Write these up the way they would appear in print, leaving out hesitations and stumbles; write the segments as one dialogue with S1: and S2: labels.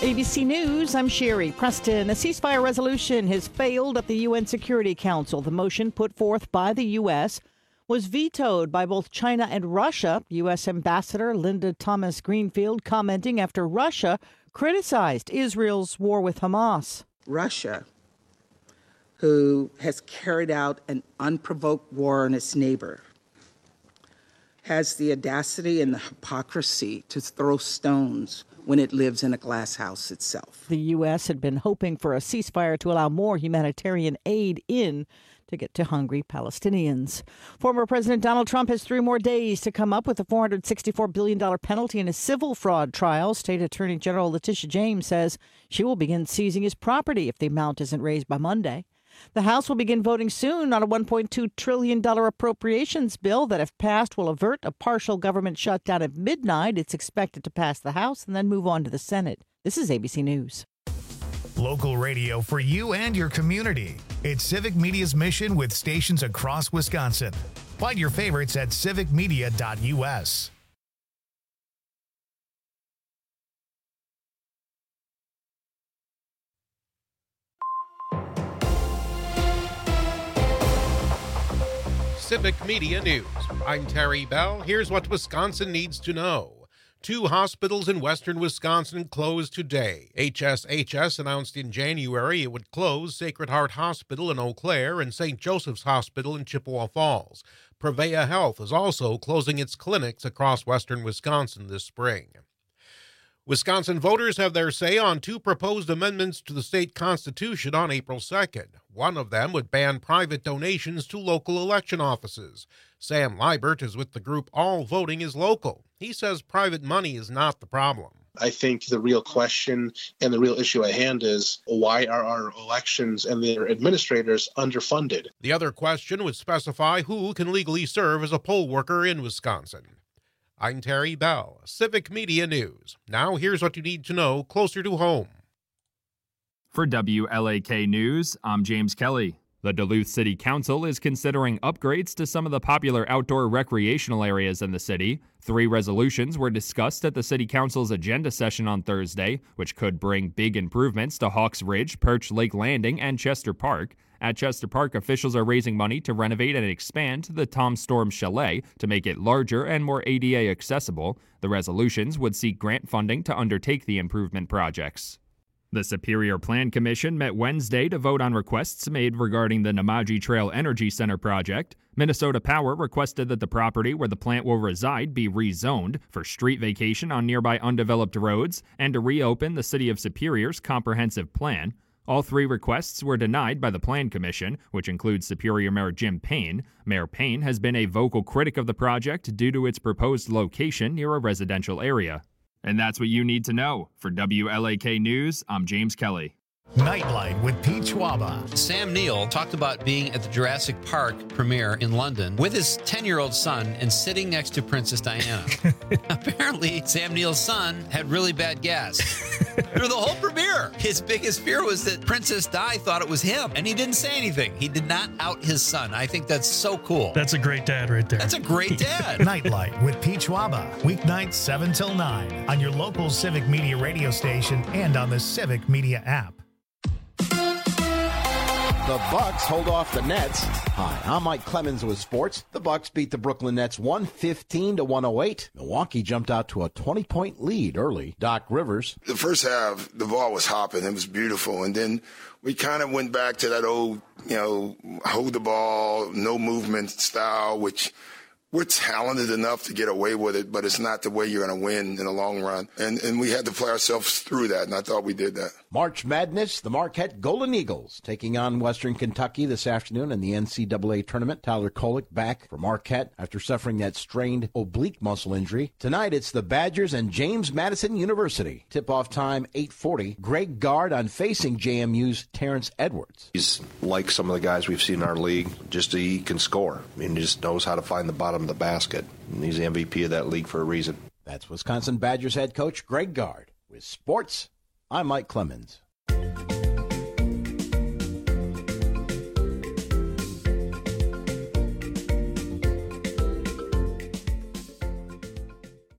S1: ABC News, I'm Sherry Preston. A ceasefire resolution has failed at the UN Security Council. The motion put forth by the U.S. was vetoed by both China and Russia. U.S. Ambassador Linda Thomas-Greenfield commenting after Russia criticized Israel's war with Hamas.
S2: Russia, who has carried out an unprovoked war on its neighbor, has the audacity and the hypocrisy to throw stones when it lives in a glass house itself.
S1: The U.S. had been hoping for a ceasefire to allow more humanitarian aid in to get to hungry Palestinians. Former President Donald Trump has 3 more days to come up with a $464 billion penalty in a civil fraud trial. State Attorney General Letitia James says she will begin seizing his property if the amount isn't raised by Monday. The House will begin voting soon on a $1.2 trillion appropriations bill that, if passed, will avert a partial government shutdown at midnight. It's expected to pass the House and then move on to the Senate. This is ABC News.
S3: Local radio for you and your community. It's Civic Media's mission with stations across Wisconsin. Find your favorites at civicmedia.us.
S4: Civic Media News. I'm Terry Bell. Here's what Wisconsin needs to know. 2 hospitals in western Wisconsin closed today. HSHS announced in January it would close Sacred Heart Hospital in Eau Claire and St. Joseph's Hospital in Chippewa Falls. Prevea Health is also closing its clinics across western Wisconsin this spring. Wisconsin voters have their say on 2 proposed amendments to the state constitution on April 2nd. One of them would ban private donations to local election offices. Sam Liebert is with the group All Voting is Local. He says private money is not the problem.
S5: I think the real question and the real issue at hand is, why are our elections and their administrators underfunded?
S4: The other question would specify who can legally serve as a poll worker in Wisconsin. I'm Terry Bell, Civic Media News. Now here's what you need to know closer to home.
S6: For WLAK News, I'm James Kelly. The Duluth City Council is considering upgrades to some of the popular outdoor recreational areas in the city. 3 resolutions were discussed at the City Council's agenda session on Thursday, which could bring big improvements to Hawks Ridge, Perch Lake Landing, and Chester Park. At Chester Park, officials are raising money to renovate and expand the Tom Storm Chalet to make it larger and more ADA accessible. The resolutions would seek grant funding to undertake the improvement projects. The Superior Plan Commission met Wednesday to vote on requests made regarding the Namaji Trail Energy Center project. Minnesota Power requested that the property where the plant will reside be rezoned for street vacation on nearby undeveloped roads and to reopen the City of Superior's comprehensive plan. All 3 requests were denied by the Plan Commission, which includes Superior Mayor Jim Payne. Mayor Payne has been a vocal critic of the project due to its proposed location near a residential area. And that's what you need to know. For WLAK News, I'm James Kelly.
S3: Nightlight with Pete Schwaba.
S7: Sam Neill talked about being at the Jurassic Park premiere in London with his 10-year-old son and sitting next to Princess Diana. Apparently, Sam Neill's son had really bad gas through the whole premiere. His biggest fear was that Princess Di thought it was him, and he didn't say anything. He did not out his son. I think that's so cool.
S8: That's a great dad right there.
S7: That's a great dad.
S3: Nightlight with Pete Schwaba. Weeknights 7 till 9 on your local Civic Media radio station and on the Civic Media app.
S9: The Bucks hold off the Nets. Hi, I'm Mike Clemens with sports. The Bucks beat the Brooklyn Nets 115-108. Milwaukee jumped out to a 20-point lead early. Doc Rivers.
S10: The first half, the ball was hopping. It was beautiful. And then we kind of went back to that old, hold the ball, no movement style, which we're talented enough to get away with it, but it's not the way you're going to win in the long run. And we had to play ourselves through that, and I thought we did that.
S9: March Madness, the Marquette Golden Eagles taking on Western Kentucky this afternoon in the NCAA tournament. Tyler Kolek back for Marquette after suffering that strained oblique muscle injury. Tonight it's the Badgers and James Madison University. Tip-off time 8:40. Greg Gard on facing JMU's Terrence Edwards.
S11: He's like some of the guys we've seen in our league. He can score. He just knows how to find the bottom of the basket. And he's the MVP of that league for a reason.
S9: That's Wisconsin Badgers head coach Greg Gard. With sports, I'm Mike Clemens.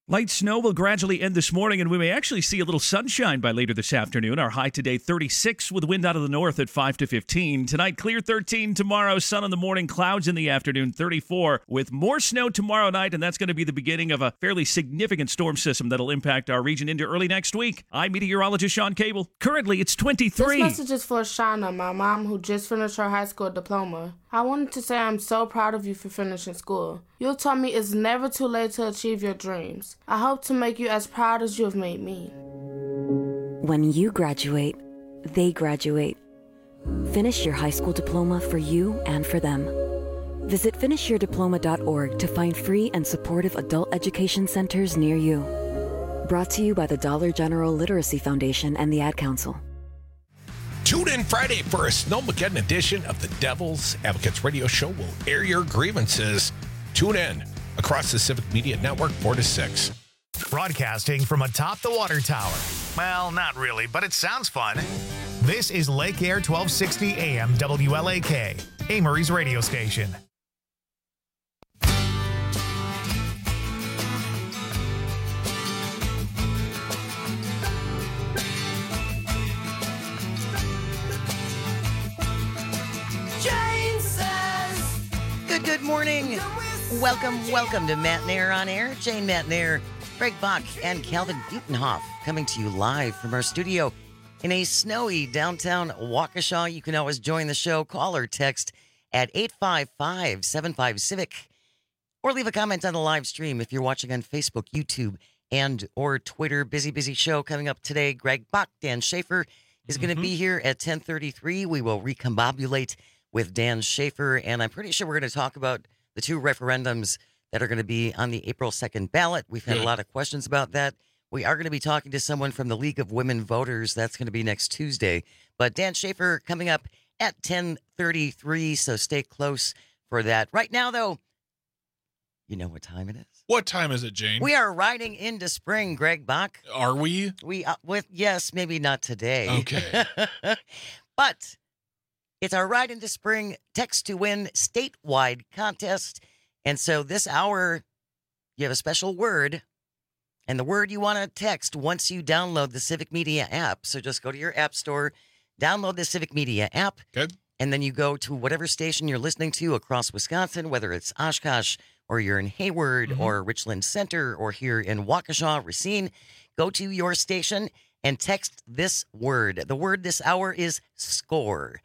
S8: Light snow will gradually end this morning, and we may actually see a little sunshine by later this afternoon. Our high today, 36, with wind out of the north at 5 to 15. Tonight, clear 13. Tomorrow, sun in the morning, clouds in the afternoon, 34. With more snow tomorrow night, and that's going to be the beginning of a fairly significant storm system that'll impact our region into early next week. I'm meteorologist Sean Cable. Currently, it's 23.
S12: This message is for Shauna, my mom, who just finished her high school diploma. I wanted to say I'm so proud of you for finishing school. You taught me it's never too late to achieve your dreams. I hope to make you as proud as you have made me.
S13: When you graduate, they graduate. Finish your high school diploma for you and for them. Visit finishyourdiploma.org to find free and supportive adult education centers near you. Brought to you by the Dollar General Literacy Foundation and the Ad Council.
S14: Tune in Friday for a Snowmageddon edition of the Devil's Advocates Radio Show. We'll air your grievances. Tune in across the Civic Media Network, 4 to 6.
S3: Broadcasting from atop the water tower. Well, not really, but it sounds fun. This is Lake Air 1260 AM WLAK, Amory's radio station.
S15: Good morning. Welcome to Matt Nair on Air. Jane Matt Nair, Greg Bach, and Calvin Butenhoff coming to you live from our studio in a snowy downtown Waukesha. You can always join the show. Call or text at 855-75-CIVIC or leave a comment on the live stream if you're watching on Facebook, YouTube, and or Twitter. Busy show coming up today. Greg Bach, Dan Schaefer is going to be here at 10:33. We will recombobulate with Dan Schaefer, and I'm pretty sure we're going to talk about the two referendums that are going to be on the April 2nd ballot. We've had a lot of questions about that. We are going to be talking to someone from the League of Women Voters. That's going to be next Tuesday. But Dan Schaefer coming up at 10:33, so stay close for that. Right now, though, you know what time it is?
S16: What time is it, Jane?
S15: We are riding into spring, Greg Bach.
S16: Are we?
S15: Yes, maybe not today.
S16: Okay.
S15: But it's our Ride into Spring Text to Win statewide contest. And so this hour, you have a special word. And the word you want to text once you download the Civic Media app. So just go to your app store, download the Civic Media app.
S16: Good.
S15: And then you go to whatever station you're listening to across Wisconsin, whether it's Oshkosh or you're in Hayward or Richland Center or here in Waukesha, Racine. Go to your station and text this word. The word this hour is SCORE.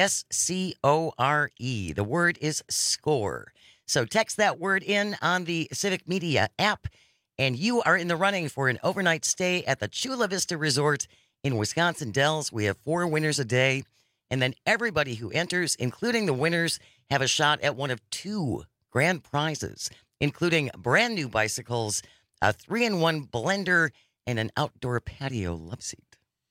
S15: SCORE. The word is SCORE. So text that word in on the Civic Media app, and you are in the running for an overnight stay at the Chula Vista Resort in Wisconsin Dells. We have 4 winners a day, and then everybody who enters, including the winners, have a shot at one of 2 grand prizes, including brand new bicycles, a 3-in-1 blender, and an outdoor patio love seat.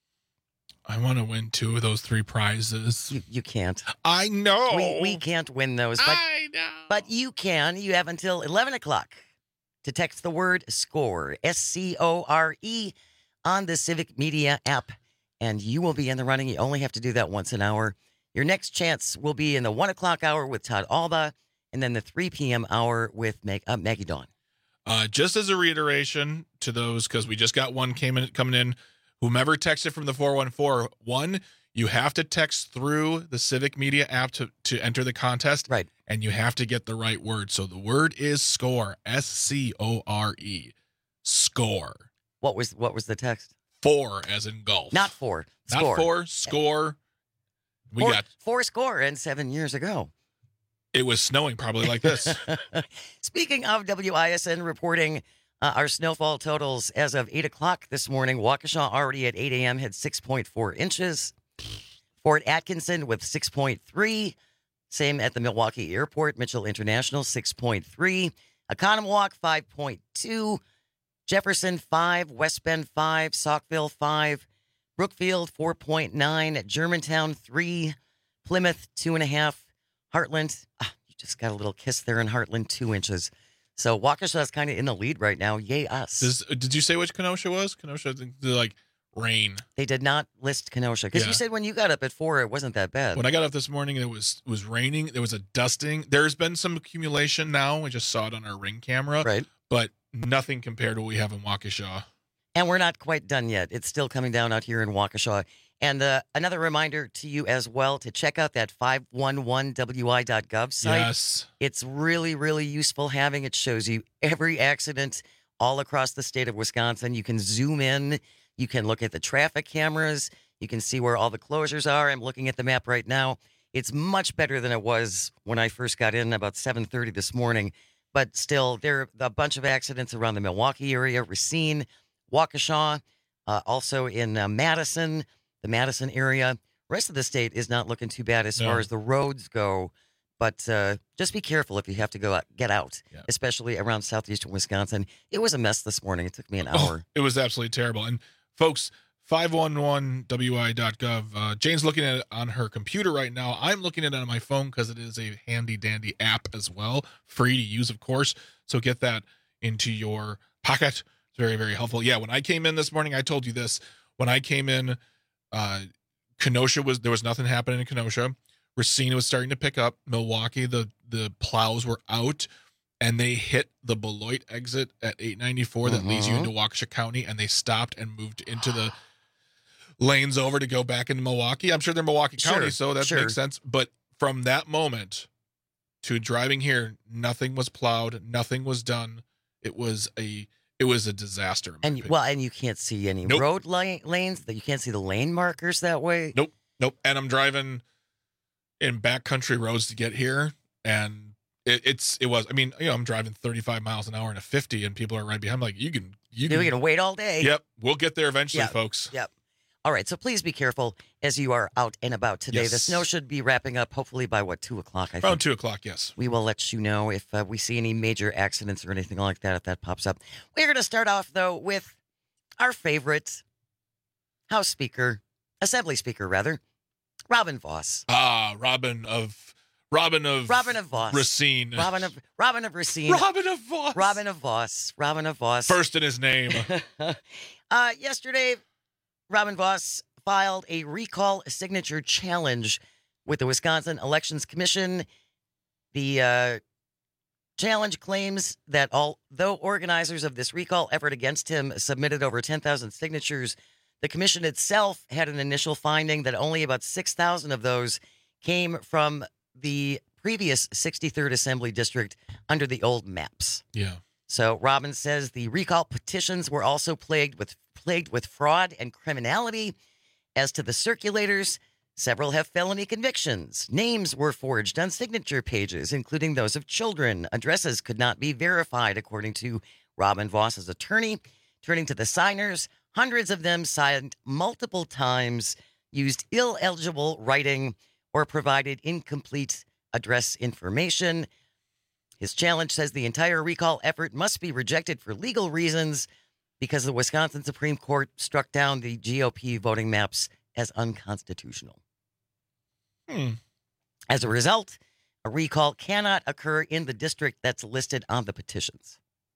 S16: I want to win 2 of those 3 prizes.
S15: You can't.
S16: I know.
S15: We can't win those. But,
S16: I know.
S15: But you can. You have until 11 o'clock to text the word SCORE, SCORE, on the Civic Media app, and you will be in the running. You only have to do that once an hour. Your next chance will be in the 1 o'clock hour with Todd Alba, and then the 3 p.m. hour with Maggie Dawn.
S16: Just as a reiteration to those, because we just got one coming in, whomever texted from the 414, you have to text through the Civic Media app to enter the contest.
S15: Right.
S16: And you have to get the right word. So the word is SCORE, SCORE. SCORE.
S15: What was the text?
S16: 4 as in golf.
S15: Not 4. Score.
S16: Not 4. Score. We got
S15: 4 score and 7 years ago.
S16: It was snowing probably like this.
S15: Speaking of WISN reporting our snowfall totals as of 8 o'clock this morning, Waukesha already at 8 a.m. had 6.4 inches. Fort Atkinson with 6.3. Same at the Milwaukee Airport. Mitchell International, 6.3. Oconomowoc, 5.2. Jefferson, 5. West Bend, 5. Saukville, 5. Brookfield, 4.9. Germantown, 3. Plymouth, 2.5. Heartland, you just got a little kiss there in Heartland, 2 inches. So Waukesha's kind of in the lead right now. Yay us.
S16: Did you say which Kenosha was? Kenosha, I think, like rain.
S15: They did not list Kenosha because you said when you got up at 4, it wasn't that bad.
S16: When I got up this morning, it was raining. There was a dusting. There's been some accumulation now. We just saw it on our ring camera.
S15: Right.
S16: But nothing compared to what we have in Waukesha.
S15: And we're not quite done yet. It's still coming down out here in Waukesha. And another reminder to you as well to check out that 511wi.gov site.
S16: Yes.
S15: It's really, really useful having. It shows you every accident all across the state of Wisconsin. You can zoom in. You can look at the traffic cameras. You can see where all the closures are. I'm looking at the map right now. It's much better than it was when I first got in about 7:30 this morning. But still, there are a bunch of accidents around the Milwaukee area, Racine, Waukesha, also in Madison, the Madison area. Rest of the state is not looking too bad as far as the roads go. But just be careful if you have to get out, especially around southeastern Wisconsin. It was a mess this morning. It took me an hour.
S16: It was absolutely terrible. And folks, 511wi.gov. Jane's looking at it on her computer right now. I'm looking at it on my phone because it is a handy-dandy app as well. Free to use, of course. So get that into your pocket. It's very, very helpful. Yeah, when I came in this morning, I told you this. When I came in, Kenosha there was nothing happening in Kenosha. Racine was starting to pick up. Milwaukee, the plows were out, and they hit the Beloit exit at 894 that leads you into Waukesha County, and they stopped and moved into the lanes over to go back into Milwaukee. I'm sure they're Milwaukee County, so that makes sense. But from that moment to driving here, nothing was plowed, nothing was done. It was a disaster.
S15: And you can't see any road lanes. That you can't see the lane markers that way.
S16: Nope. And I'm driving in backcountry roads to get here, and it was. I mean, I'm driving 35 miles an hour in a 50, and people are right behind. I'm like, you can
S15: wait all day.
S16: Yep, we'll get there eventually, folks.
S15: Yep. All right, so please be careful as you are out and about today. The snow should be wrapping up hopefully by 2 o'clock. I think.
S16: Around 2 o'clock, yes.
S15: We will let you know if we see any major accidents or anything like that if that pops up. We're going to start off though with our favorite Assembly Speaker, Robin Vos.
S16: Robin of
S15: Vos.
S16: Racine.
S15: Robin of Racine.
S16: Robin of Vos.
S15: Robin of Vos.
S16: First in his name.
S15: Yesterday, Robin Vos filed a recall signature challenge with the Wisconsin Elections Commission. The challenge claims that although organizers of this recall effort against him submitted over 10,000 signatures, the commission itself had an initial finding that only about 6,000 of those came from the previous 63rd Assembly District under the old maps.
S16: Yeah.
S15: So Robin says the recall petitions were also plagued with fraud and criminality. As to the circulators, several have felony convictions. Names were forged on signature pages, including those of children. Addresses could not be verified, according to Robin Vos's attorney. Turning to the signers, hundreds of them signed multiple times, used illegible writing, or provided incomplete address information. His challenge says the entire recall effort must be rejected for legal reasons because the Wisconsin Supreme Court struck down the GOP voting maps as unconstitutional. As a result, a recall cannot occur in the district that's listed on the petitions.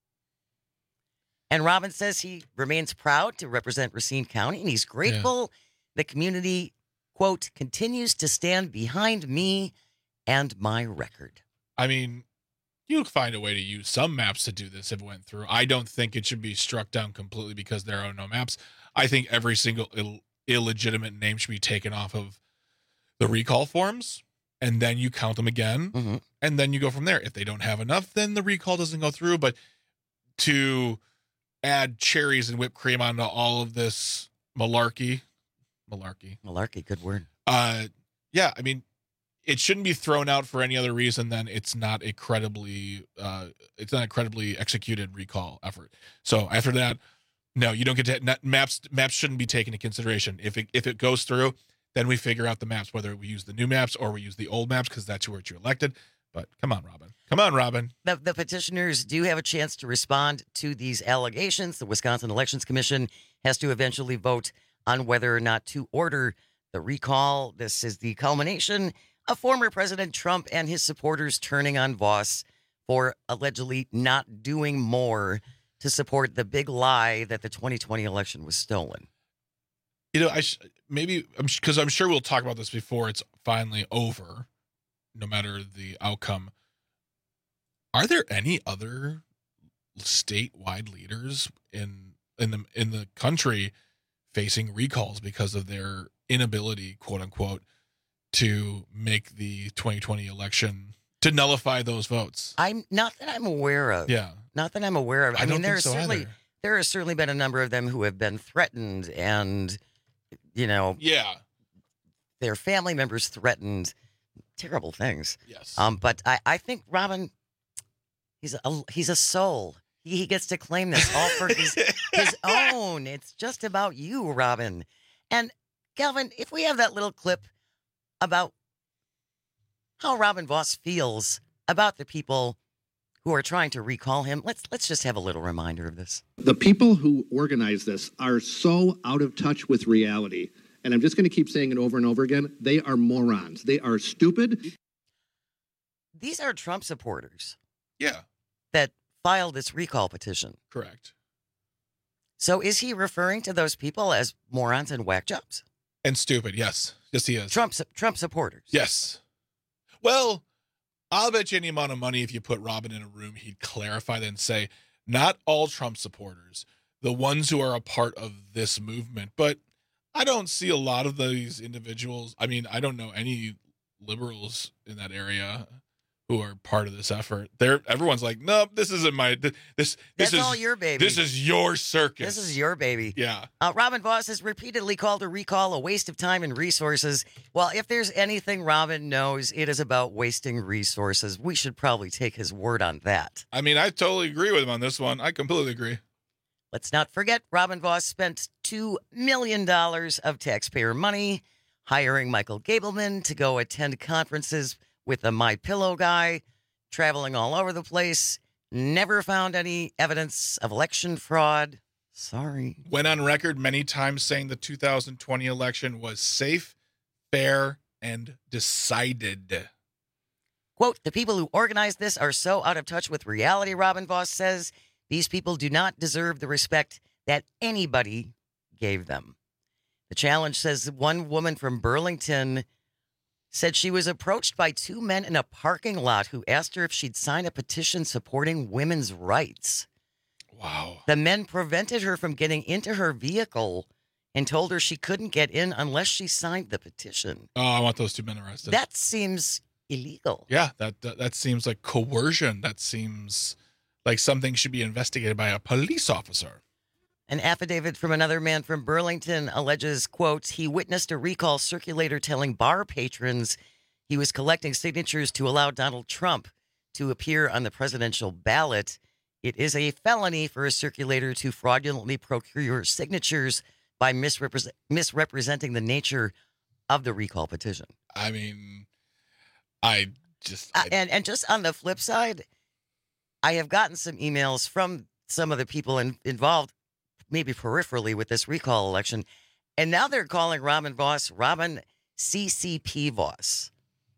S15: And Robin says he remains proud to represent Racine County, and he's grateful the community, quote, continues to stand behind me and my record.
S16: I mean, you'll find a way to use some maps to do this if it went through. I don't think it should be struck down completely because there are no maps. I think every single illegitimate name should be taken off of the recall forms, and then you count them again, and then you go from there. If they don't have enough, then the recall doesn't go through. But to add cherries and whipped cream onto all of this malarkey,
S15: good word.
S16: Yeah, I mean, it shouldn't be thrown out for any other reason than it's not a credibly executed recall effort. So after that, no, you don't get to maps. Maps shouldn't be taken into consideration. If it goes through, then we figure out the maps, whether we use the new maps or we use the old maps because that's where you elected. But come on, Robin.
S15: The petitioners do have a chance to respond to these allegations. The Wisconsin Elections Commission has to eventually vote on whether or not to order the recall. This is the culmination of former President Trump and his supporters turning on Vos for allegedly not doing more to support the big lie that the 2020 election was stolen.
S16: You know, because I'm sure we'll talk about this before it's finally over, no matter the outcome. Are there any other statewide leaders in the country facing recalls because of their inability, quote unquote, to make the 2020 election, to nullify those votes.
S15: Not that I'm aware of.
S16: Yeah.
S15: Not that I'm aware of. I mean, there has certainly been a number of them who have been threatened and, their family members threatened. Terrible things.
S16: Yes.
S15: But I think Robin, he's a soul. He gets to claim this all for his own. It's just about you, Robin. And Calvin, if we have that little clip about how Robin Vos feels about the people who are trying to recall him, let's just have a little reminder of this.
S17: The people who organize this are so out of touch with reality. And I'm just going to keep saying it over and over again. They are morons. They are stupid.
S15: These are Trump supporters.
S16: Yeah.
S15: That filed this recall petition.
S16: Correct.
S15: So is he referring to those people as morons and whack jobs?
S16: And stupid, yes. Yes, he is.
S15: Trump supporters.
S16: Yes. Well, I'll bet you any amount of money if you put Robin in a room, he'd clarify that and say, not all Trump supporters, the ones who are a part of this movement. But I don't see a lot of these individuals. I mean, I don't know any liberals in that area who are part of this effort. Everyone's like, nope, this isn't my, this is
S15: all your baby.
S16: This is your circus.
S15: This is your baby.
S16: Yeah.
S15: Robin Vos has repeatedly called a recall a waste of time and resources. Well, if there's anything Robin knows, it is about wasting resources. We should probably take his word on that.
S16: I mean, I totally agree with him on this one. I completely agree.
S15: Let's not forget, Robin Vos spent $2 million of taxpayer money hiring Michael Gableman to go attend conferences with the MyPillow guy, traveling all over the place, never found any evidence of election fraud. Sorry.
S16: Went on record many times saying the 2020 election was safe, fair, and decided.
S15: Quote, the people who organized this are so out of touch with reality, Robin Vos says. These people do not deserve the respect that anybody gave them. The Challenge says one woman from Burlington said she was approached by two men in a parking lot who asked her if she'd sign a petition supporting women's rights.
S16: Wow.
S15: The men prevented her from getting into her vehicle and told her she couldn't get in unless she signed the petition.
S16: Oh, I want those two men arrested.
S15: That seems illegal.
S16: Yeah, that seems like coercion. That seems like something should be investigated by a police officer.
S15: An affidavit from another man from Burlington alleges, quote, he witnessed a recall circulator telling bar patrons he was collecting signatures to allow Donald Trump to appear on the presidential ballot. It is a felony for a circulator to fraudulently procure signatures by misrepresenting the nature of the recall petition.
S16: I mean,
S15: and just on the flip side, I have gotten some emails from some of the people involved, maybe peripherally, with this recall election. And now they're calling Robin Vos Robin CCP Vos.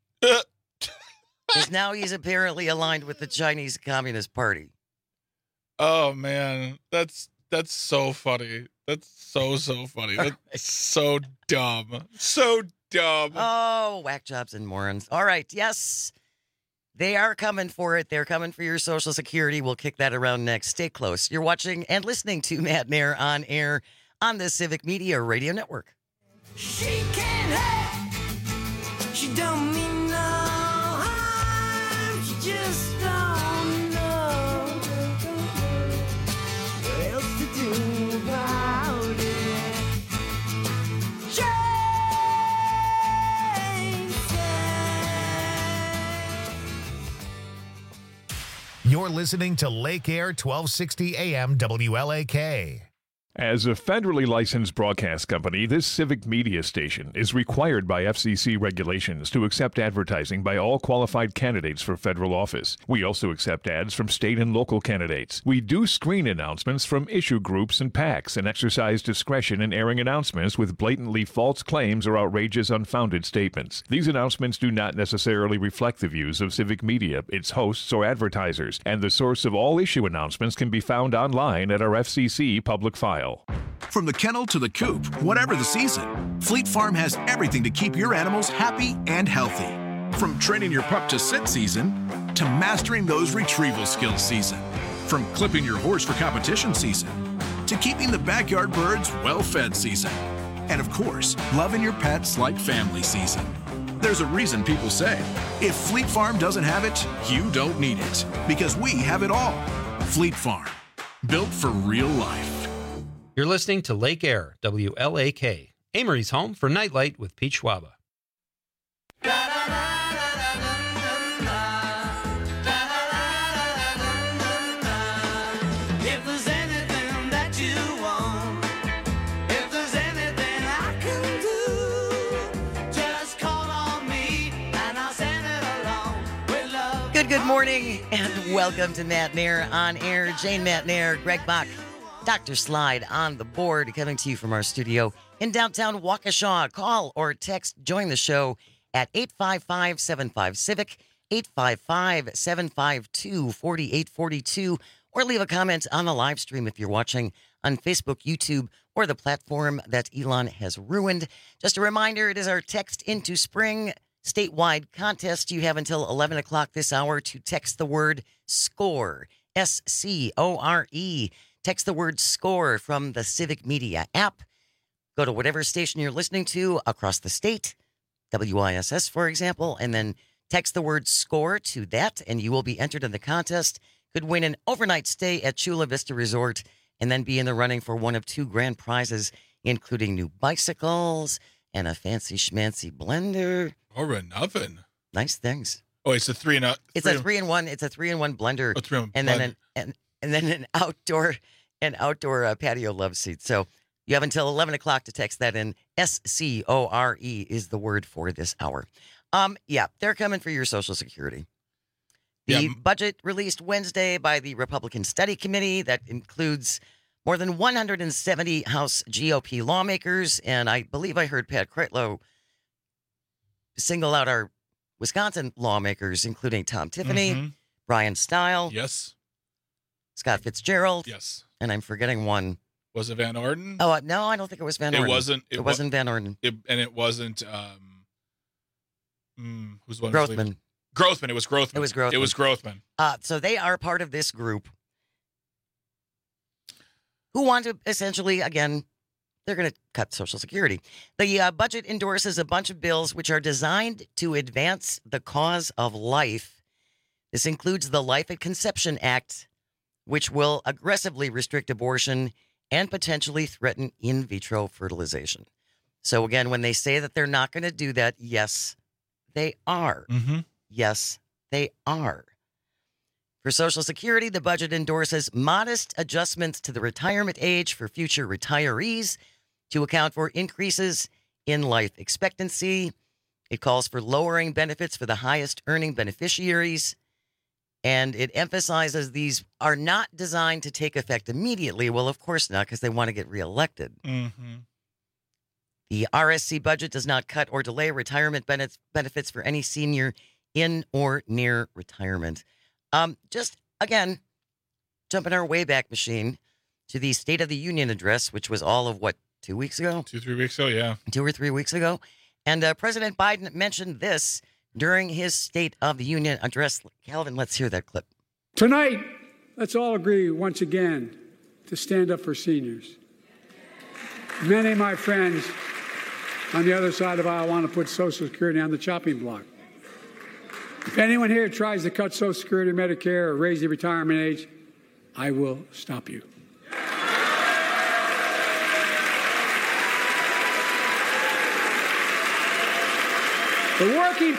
S15: Because now he's apparently aligned with the Chinese Communist Party.
S16: Oh, man. That's so funny. That's so funny. That's so dumb. So dumb.
S15: Oh, whack jobs and morons. All right. Yes. They are coming for it. They're coming for your Social Security. We'll kick that around next. Stay close. You're watching and listening to Matt Nair on air on the Civic Media Radio Network.
S18: She can't hurt. She don't mean no harm. She just don't know what else to do about it.
S3: You're listening to Lake Air 1260 AM WLAK.
S19: As a federally licensed broadcast company, this civic media station is required by FCC regulations to accept advertising by all qualified candidates for federal office. We also accept ads from state and local candidates. We do screen announcements from issue groups and PACs and exercise discretion in airing announcements with blatantly false claims or outrageous, unfounded statements. These announcements do not necessarily reflect the views of civic media, its hosts, or advertisers, and the source of all issue announcements can be found online at our FCC public file.
S20: From the kennel to the coop, whatever the season, Fleet Farm has everything to keep your animals happy and healthy. From training your pup to sit season to mastering those retrieval skills season. From clipping your horse for competition season to keeping the backyard birds well-fed season. And of course, loving your pets like family season. There's a reason people say, if Fleet Farm doesn't have it, you don't need it. Because we have it all. Fleet Farm. Built for real life.
S7: You're listening to Lake Air, WLAK, Amory's home for Nightlight with Pete Schwaba.
S18: If there's anything that you want, if there's anything I can do, just call on me and I'll send it along with love.
S15: Good morning, and welcome to Matt Nair on Air. Jane Matt Nair, Greg Bach, Dr. Slide on the board, coming to you from our studio in downtown Waukesha. Call or text, join the show at 855-75-CIVIC, 855-752-4842, or leave a comment on the live stream if you're watching on Facebook, YouTube, or the platform that Elon has ruined. Just a reminder, it is our Text into Spring statewide contest. You have until 11 o'clock this hour to text the word SCORE, S-C-O-R-E. Text the word SCORE from the Civic Media app. Go to whatever station you're listening to across the state, WISS, for example, and then text the word SCORE to that, and you will be entered in the contest. Could win an overnight stay at Chula Vista Resort, and then be in the running for one of 2 grand prizes, including new bicycles and a fancy schmancy blender.
S16: Or nothing.
S15: Nice things.
S16: Oh, it's a 3-in-1.
S15: It's a 3-in-1. It's a 3-in-1 blender.
S16: Oh, 3-in-1
S15: and
S16: blender.
S15: then and then an outdoor patio love seat. So you have until 11 o'clock to text that in. SCORE is the word for this hour. Yeah, they're coming for your Social Security. The budget released Wednesday by the Republican Study Committee that includes more than 170 House GOP lawmakers, and I believe I heard Pat Kreitlow single out our Wisconsin lawmakers, including Tom Tiffany, Brian Stile,
S16: yes,
S15: Scott Fitzgerald,
S16: yes,
S15: and I'm forgetting one.
S16: Was it Van Orden?
S15: Oh, no, I don't think it was Van Orden. It wasn't Van Orden.
S16: And it wasn't, who's the one?
S15: Grothman.
S16: Grothman. It was Grothman.
S15: It was Grothman. So they are part of this group who want to essentially, again, they're going to cut Social Security. The budget endorses a bunch of bills which are designed to advance the cause of life. This includes the Life at Conception Act, which will aggressively restrict abortion and potentially threaten in vitro fertilization. So again, when they say that they're not going to do that, yes, they are. Yes, they are. For Social Security, the budget endorses modest adjustments to the retirement age for future retirees to account for increases in life expectancy. It calls for lowering benefits for the highest earning beneficiaries. And it emphasizes these are not designed to take effect immediately. Well, of course not, because they want to get reelected. The RSC budget does not cut or delay retirement benefits for any senior in or near retirement. Just, again, jumping our Wayback Machine to the State of the Union address, which was all of, 2 weeks ago?
S16: 2-3 weeks ago, yeah.
S15: 2 or 3 weeks ago. And President Biden mentioned this during his State of the Union address. Calvin, let's hear that clip.
S21: Tonight, let's all agree once again to stand up for seniors. Many of my friends on the other side of the aisle want to put Social Security on the chopping block. If anyone here tries to cut Social Security, Medicare, or raise the retirement age, I will stop you. The working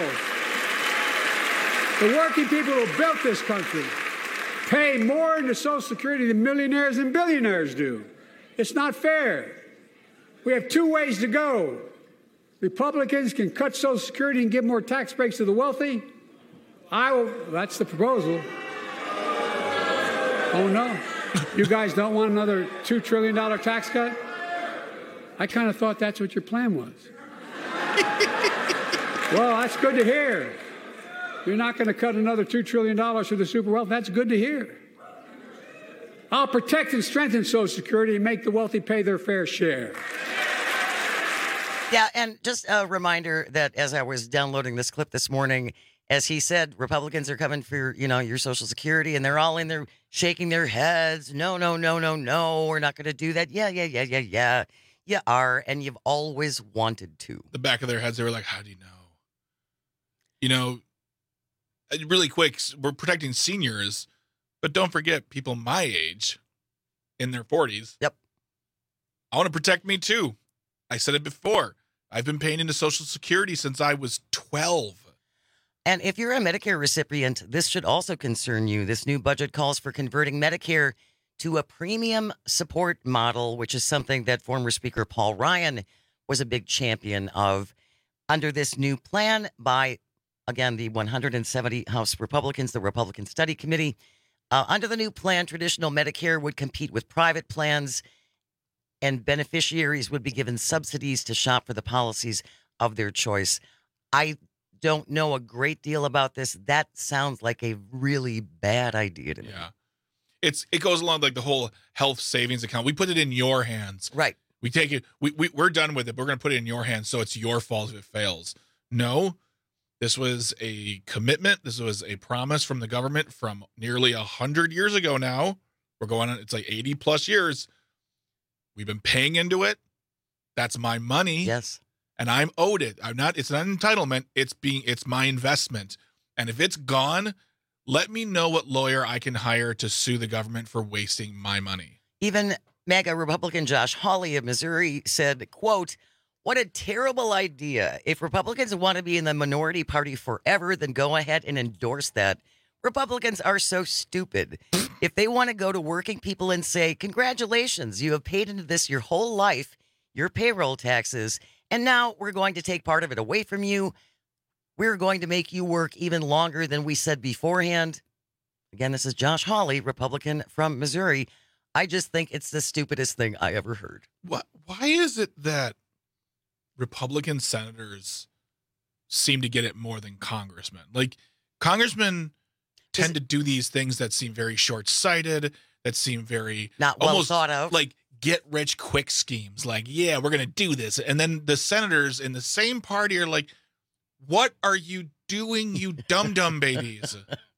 S21: people who built this country pay more into Social Security than millionaires and billionaires do. It's not fair. We have 2 ways to go. Republicans can cut Social Security and give more tax breaks to the wealthy. That's the proposal. Oh, no. You guys don't want another $2 trillion tax cut? I kind of thought that's what your plan was. Well, that's good to hear. You're not going to cut another $2 trillion to the super wealthy. That's good to hear. I'll protect and strengthen Social Security and make the wealthy pay their fair share.
S15: Yeah, and just a reminder that as I was downloading this clip this morning, As he said, Republicans are coming for, your Social Security, and they're all in there shaking their heads. No, we're not going to do that. Yeah. You are, and you've always wanted to.
S16: The back of their heads, they were like, how do you know? Really quick, we're protecting seniors, but don't forget people my age in their 40s.
S15: Yep.
S16: I want to protect me too. I said it before. I've been paying into Social Security since I was 12.
S15: And if you're a Medicare recipient, this should also concern you. This new budget calls for converting Medicare to a premium support model, which is something that former Speaker Paul Ryan was a big champion of. Under this new plan by, again, the 170 House Republicans, the Republican Study Committee, under the new plan, traditional Medicare would compete with private plans, and beneficiaries would be given subsidies to shop for the policies of their choice. I don't know a great deal about this. That sounds like a really bad idea to me.
S16: Yeah. It goes along like the whole health savings account. We put it in your hands.
S15: Right.
S16: We take it. We're done with it. But we're going to put it in your hands, so it's your fault if it fails. No, this was a commitment. This was a promise from the government from nearly 100 years ago now. We're going on, it's like 80 plus years. We've been paying into it. That's my money.
S15: Yes.
S16: And I'm owed it. It's not an entitlement. It's my investment. And if it's gone, let me know what lawyer I can hire to sue the government for wasting my money.
S15: Even MAGA Republican Josh Hawley of Missouri said, quote, "What a terrible idea. If Republicans want to be in the minority party forever, then go ahead and endorse that. Republicans are so stupid. If they want to go to working people and say, congratulations, you have paid into this your whole life, your payroll taxes, and now we're going to take part of it away from you. We're going to make you work even longer than we said beforehand." Again, this is Josh Hawley, Republican from Missouri. I just think it's the stupidest thing I ever heard.
S16: Why is it that Republican senators seem to get it more than congressmen? Like, congressmen tend to do these things that seem very short-sighted, that seem very
S15: not well
S16: almost
S15: thought of,
S16: like get-rich-quick schemes. Like, yeah, we're going to do this. And then the senators in the same party are like, what are you doing, you dum-dum babies?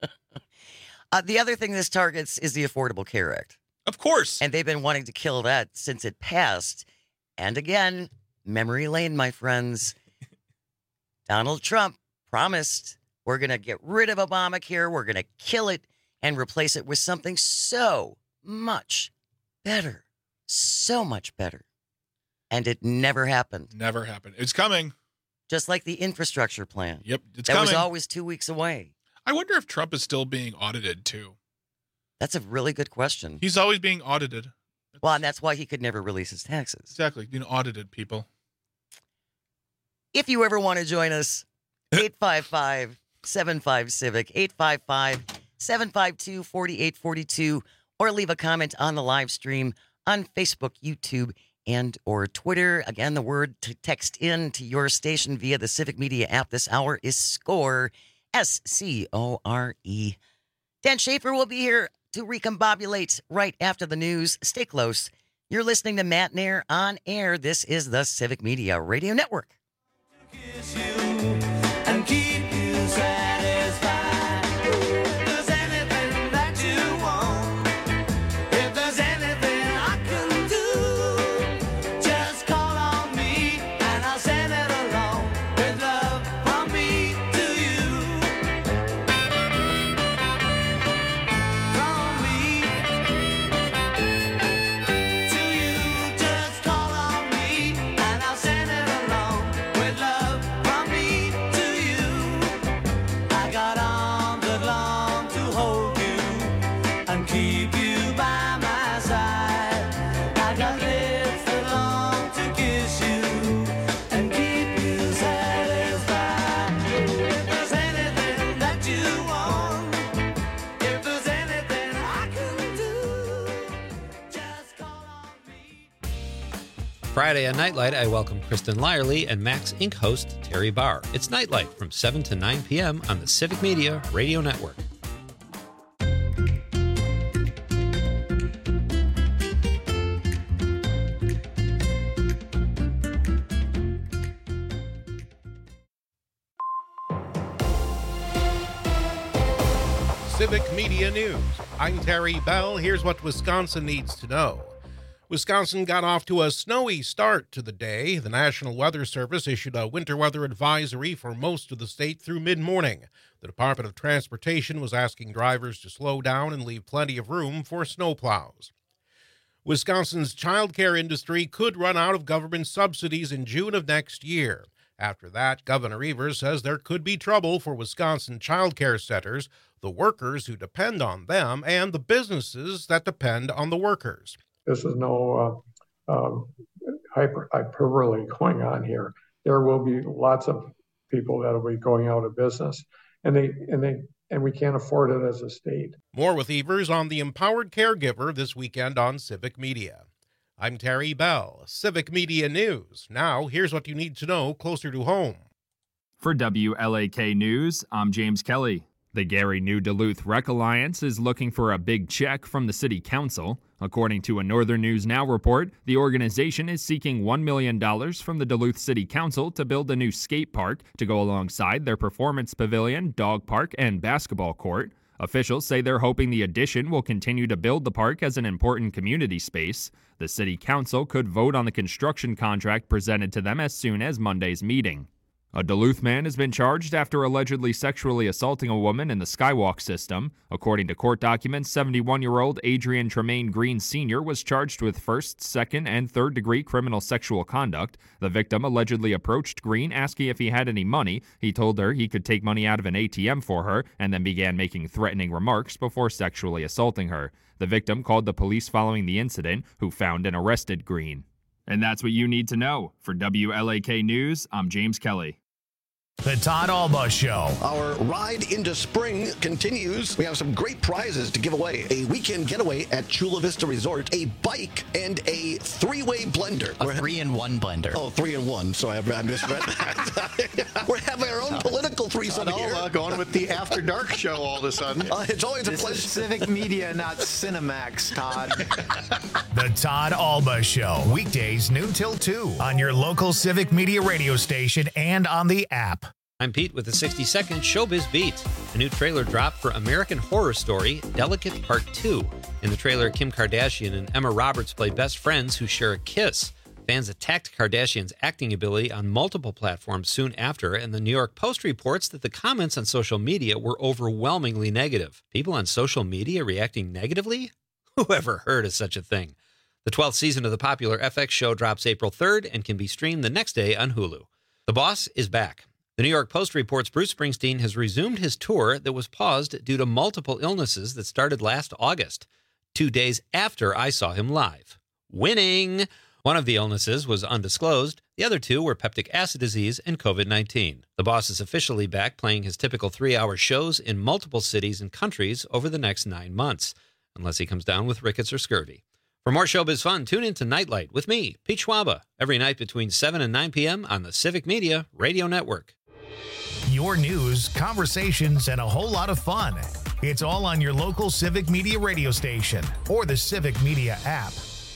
S15: The other thing this targets is the Affordable Care Act.
S16: Of course.
S15: And they've been wanting to kill that since it passed. And again, memory lane, my friends. Donald Trump promised we're going to get rid of Obamacare. We're going to kill it and replace it with something so much better. So much better. And it never happened.
S16: Never happened. It's coming.
S15: Just like the infrastructure plan.
S16: Yep, it's
S15: that
S16: coming.
S15: was always 2 weeks away.
S16: I wonder if Trump is still being audited, too.
S15: That's a really good question.
S16: He's always being audited.
S15: Well, and that's why he could never release his taxes.
S16: Exactly. Being audited, people.
S15: If you ever want to join us, 855-75-CIVIC, 855-752-4842, or leave a comment on the live stream on Facebook, YouTube, and or Twitter. Again, the word to text in to your station via the Civic Media app this hour is SCORE, SCORE. Dan Schaefer will be here to recombobulate right after the news. Stay close. You're listening to Matt Nair on air. This is the Civic Media Radio Network.
S18: And keep you satisfied. If there's anything that you want, if there's anything I can do, just call on me and I'll send it along with love from me to you. From me to you, just call on me and I'll send it along with love from me to you. I got arms that long to hold you and keep you by my side. I got lips that long to kiss you and keep you satisfied. If there's anything that you want, if there's anything I can do, just call on me.
S7: Friday on Nightlight, I welcome Kristen Lyerly and Max Inc. host Terry Barr. It's Nightlight from 7 to 9 p.m. on the Civic Media Radio Network.
S4: Civic Media News. I'm Terry Bell. Here's what Wisconsin needs to know. Wisconsin got off to a snowy start to the day. The National Weather Service issued a winter weather advisory for most of the state through mid-morning. The Department of Transportation was asking drivers to slow down and leave plenty of room for snowplows. Wisconsin's child care industry could run out of government subsidies in June of next year. After that, Governor Evers says there could be trouble for Wisconsin child care centers, the workers who depend on them, and the businesses that depend on the workers.
S2: This is no hyperbole going on here. There will be lots of people that will be going out of business, and we can't afford it as a state.
S4: More with Evers on the Empowered Caregiver this weekend on Civic Media. I'm Terry Bell, Civic Media News. Now, here's what you need to know closer to home.
S6: For WLAK News, I'm James Kelly. The Gary New Duluth Rec Alliance is looking for a big check from the city council. According to a Northern News Now report, the organization is seeking $1 million from the Duluth City Council to build a new skate park to go alongside their performance pavilion, dog park, and basketball court. Officials say they're hoping the addition will continue to build the park as an important community space. The city council could vote on the construction contract presented to them as soon as Monday's meeting. A Duluth man has been charged after allegedly sexually assaulting a woman in the Skywalk system. According to court documents, 71-year-old Adrian Tremaine Green Sr. was charged with first, second, and third-degree criminal sexual conduct. The victim allegedly approached Green asking if he had any money. He told her he could take money out of an ATM for her and then began making threatening remarks before sexually assaulting her. The victim called the police following the incident, who found and arrested Green. And that's what you need to know. For WLAK News, I'm James Kelly.
S3: The Todd Alba Show.
S22: Our ride into spring continues. We have some great prizes to give away. A weekend getaway at Chula Vista Resort, a bike, and a three-way blender.
S23: A 3-in-1 blender.
S22: Oh, 3-in-1, so I misread that. We're having our own political threesome here.
S23: Going with the After Dark show all of a sudden.
S22: It's always a pleasure.
S23: This is Civic Media, not Cinemax, Todd.
S3: The Todd Alba Show. Weekdays noon till 2 on your local Civic Media radio station and on the app.
S7: I'm Pete with the 60-second Showbiz Beat. A new trailer dropped for American Horror Story, Delicate Part 2. In the trailer, Kim Kardashian and Emma Roberts play best friends who share a kiss. Fans attacked Kardashian's acting ability on multiple platforms soon after, and the New York Post reports that the comments on social media were overwhelmingly negative. People on social media reacting negatively? Who ever heard of such a thing? The 12th season of the popular FX show drops April 3rd and can be streamed the next day on Hulu. The Boss is back. The New York Post reports Bruce Springsteen has resumed his tour that was paused due to multiple illnesses that started last August, 2 days after I saw him live. Winning! One of the illnesses was undisclosed. The other two were peptic acid disease and COVID-19. The Boss is officially back, playing his typical 3-hour shows in multiple cities and countries over the next 9 months, unless he comes down with rickets or scurvy. For more showbiz fun, tune in to Nightlight with me, Pete Schwaba, every night between 7 and 9 p.m. on the Civic Media Radio Network.
S3: Your news, conversations, and a whole lot of fun. It's all on your local Civic Media radio station or the Civic Media app.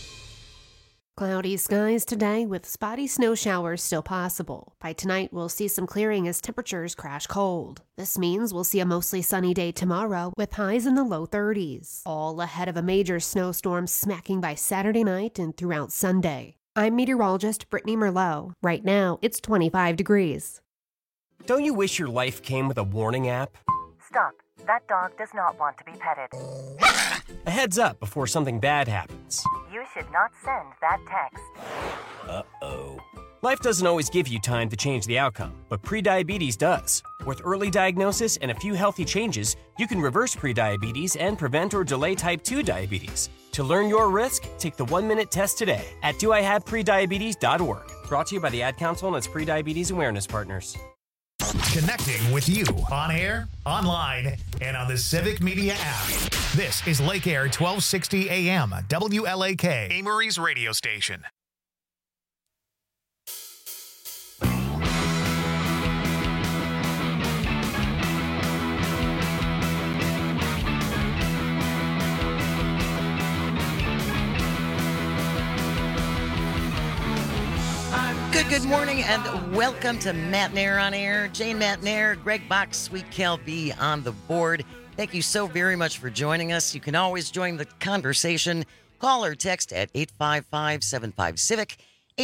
S24: Cloudy skies today with spotty snow showers still possible. By tonight, we'll see some clearing as temperatures crash cold. This means we'll see a mostly sunny day tomorrow with highs in the low 30s, all ahead of a major snowstorm smacking by Saturday night and throughout Sunday. I'm meteorologist Brittany Merlot. Right now, it's 25 degrees.
S25: Don't you wish your life came with a warning app?
S26: Stop. That dog does not want to be petted.
S25: A heads up before something bad happens.
S26: You should not send that text.
S25: Uh-oh. Life doesn't always give you time to change the outcome, but prediabetes does. With early diagnosis and a few healthy changes, you can reverse prediabetes and prevent or delay type 2 diabetes. To learn your risk, take the 1-minute test today at doihaveprediabetes.org. Brought to you by the Ad Council and its Prediabetes Awareness Partners.
S3: Connecting with you on air, online, and on the Civic Media app. This is Lake Air 1260 AM, WLAK, Amory's radio station.
S15: Good morning and welcome to Matt Nair on Air. Jane Matt Nair, Greg Bach, Sweet Cal B on the board. Thank you so very much for joining us. You can always join the conversation. Call or text at 855-75-CIVIC,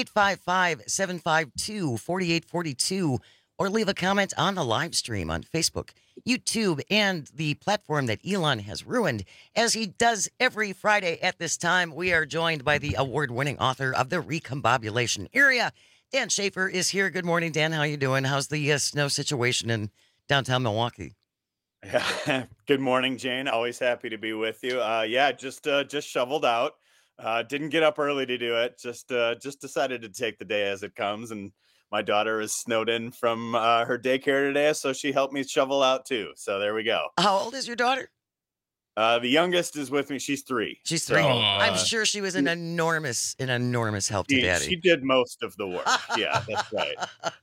S15: 855-752-4842, or leave a comment on the live stream on Facebook, YouTube, and the platform that Elon has ruined. As he does every Friday at this time, we are joined by the award-winning author of The Recombobulation Area. Dan Schaefer is here. Good morning, Dan. How you doing? How's the snow situation in downtown Milwaukee?
S1: Yeah. Good morning, Jane. Always happy to be with you. Just shoveled out. Didn't get up early to do it. Just decided to take the day as it comes. And my daughter is snowed in from her daycare today, so she helped me shovel out too. So there we go.
S15: How old is your daughter?
S1: The youngest is with me. She's 3.
S15: She's 3. I'm sure she was an enormous help to Daddy.
S1: She did most of the work. Yeah, that's right.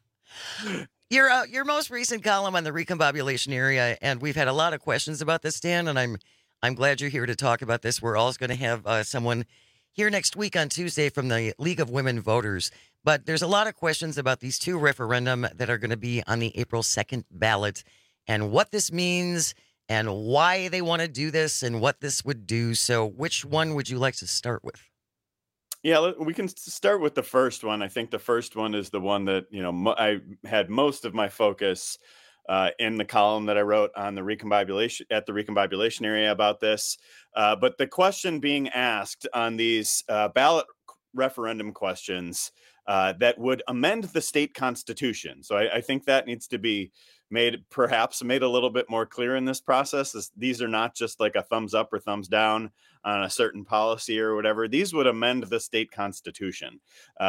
S15: Your most recent column on the Recombobulation Area, and we've had a lot of questions about this, Dan, and I'm glad you're here to talk about this. We're also going to have someone here next week on Tuesday from the League of Women Voters, but there's a lot of questions about these 2 referendum that are going to be on the April 2nd ballot and what this means and why they want to do this and what this would do. So which one would you like to start with?
S1: Yeah, we can start with the first one. I think the first one is the one that, I had most of my focus in the column that I wrote on the Recombobulation Area about this. But the question being asked on these ballot referendum questions that would amend the state constitution. So I think that needs to be made a little bit more clear in this process. These are not just like a thumbs up or thumbs down on a certain policy or whatever. These would amend the state constitution.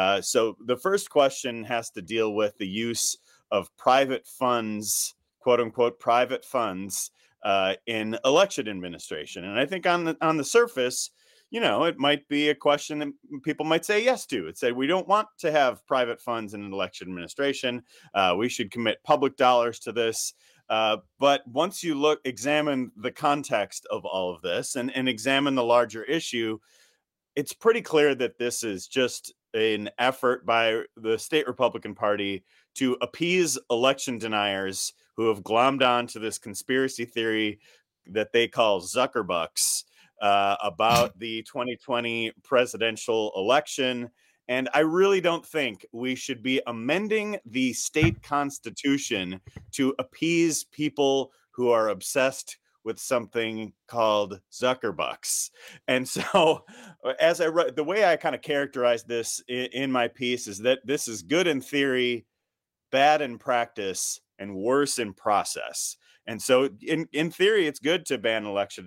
S1: So the first question has to deal with the use of private funds, quote unquote, private funds in election administration. And I think on the surface, it might be a question that people might say yes to. It said, we don't want to have private funds in an election administration. We should commit public dollars to this. But once you examine the context of all of this and examine the larger issue, it's pretty clear that this is just an effort by the state Republican Party to appease election deniers who have glommed on to this conspiracy theory that they call Zuckerbucks about the 2020 presidential election. And I really don't think we should be amending the state constitution to appease people who are obsessed with something called Zuckerbucks. And so as I wrote, the way I kind of characterized this in my piece is that this is good in theory, bad in practice, and worse in process. And so in theory, it's good to ban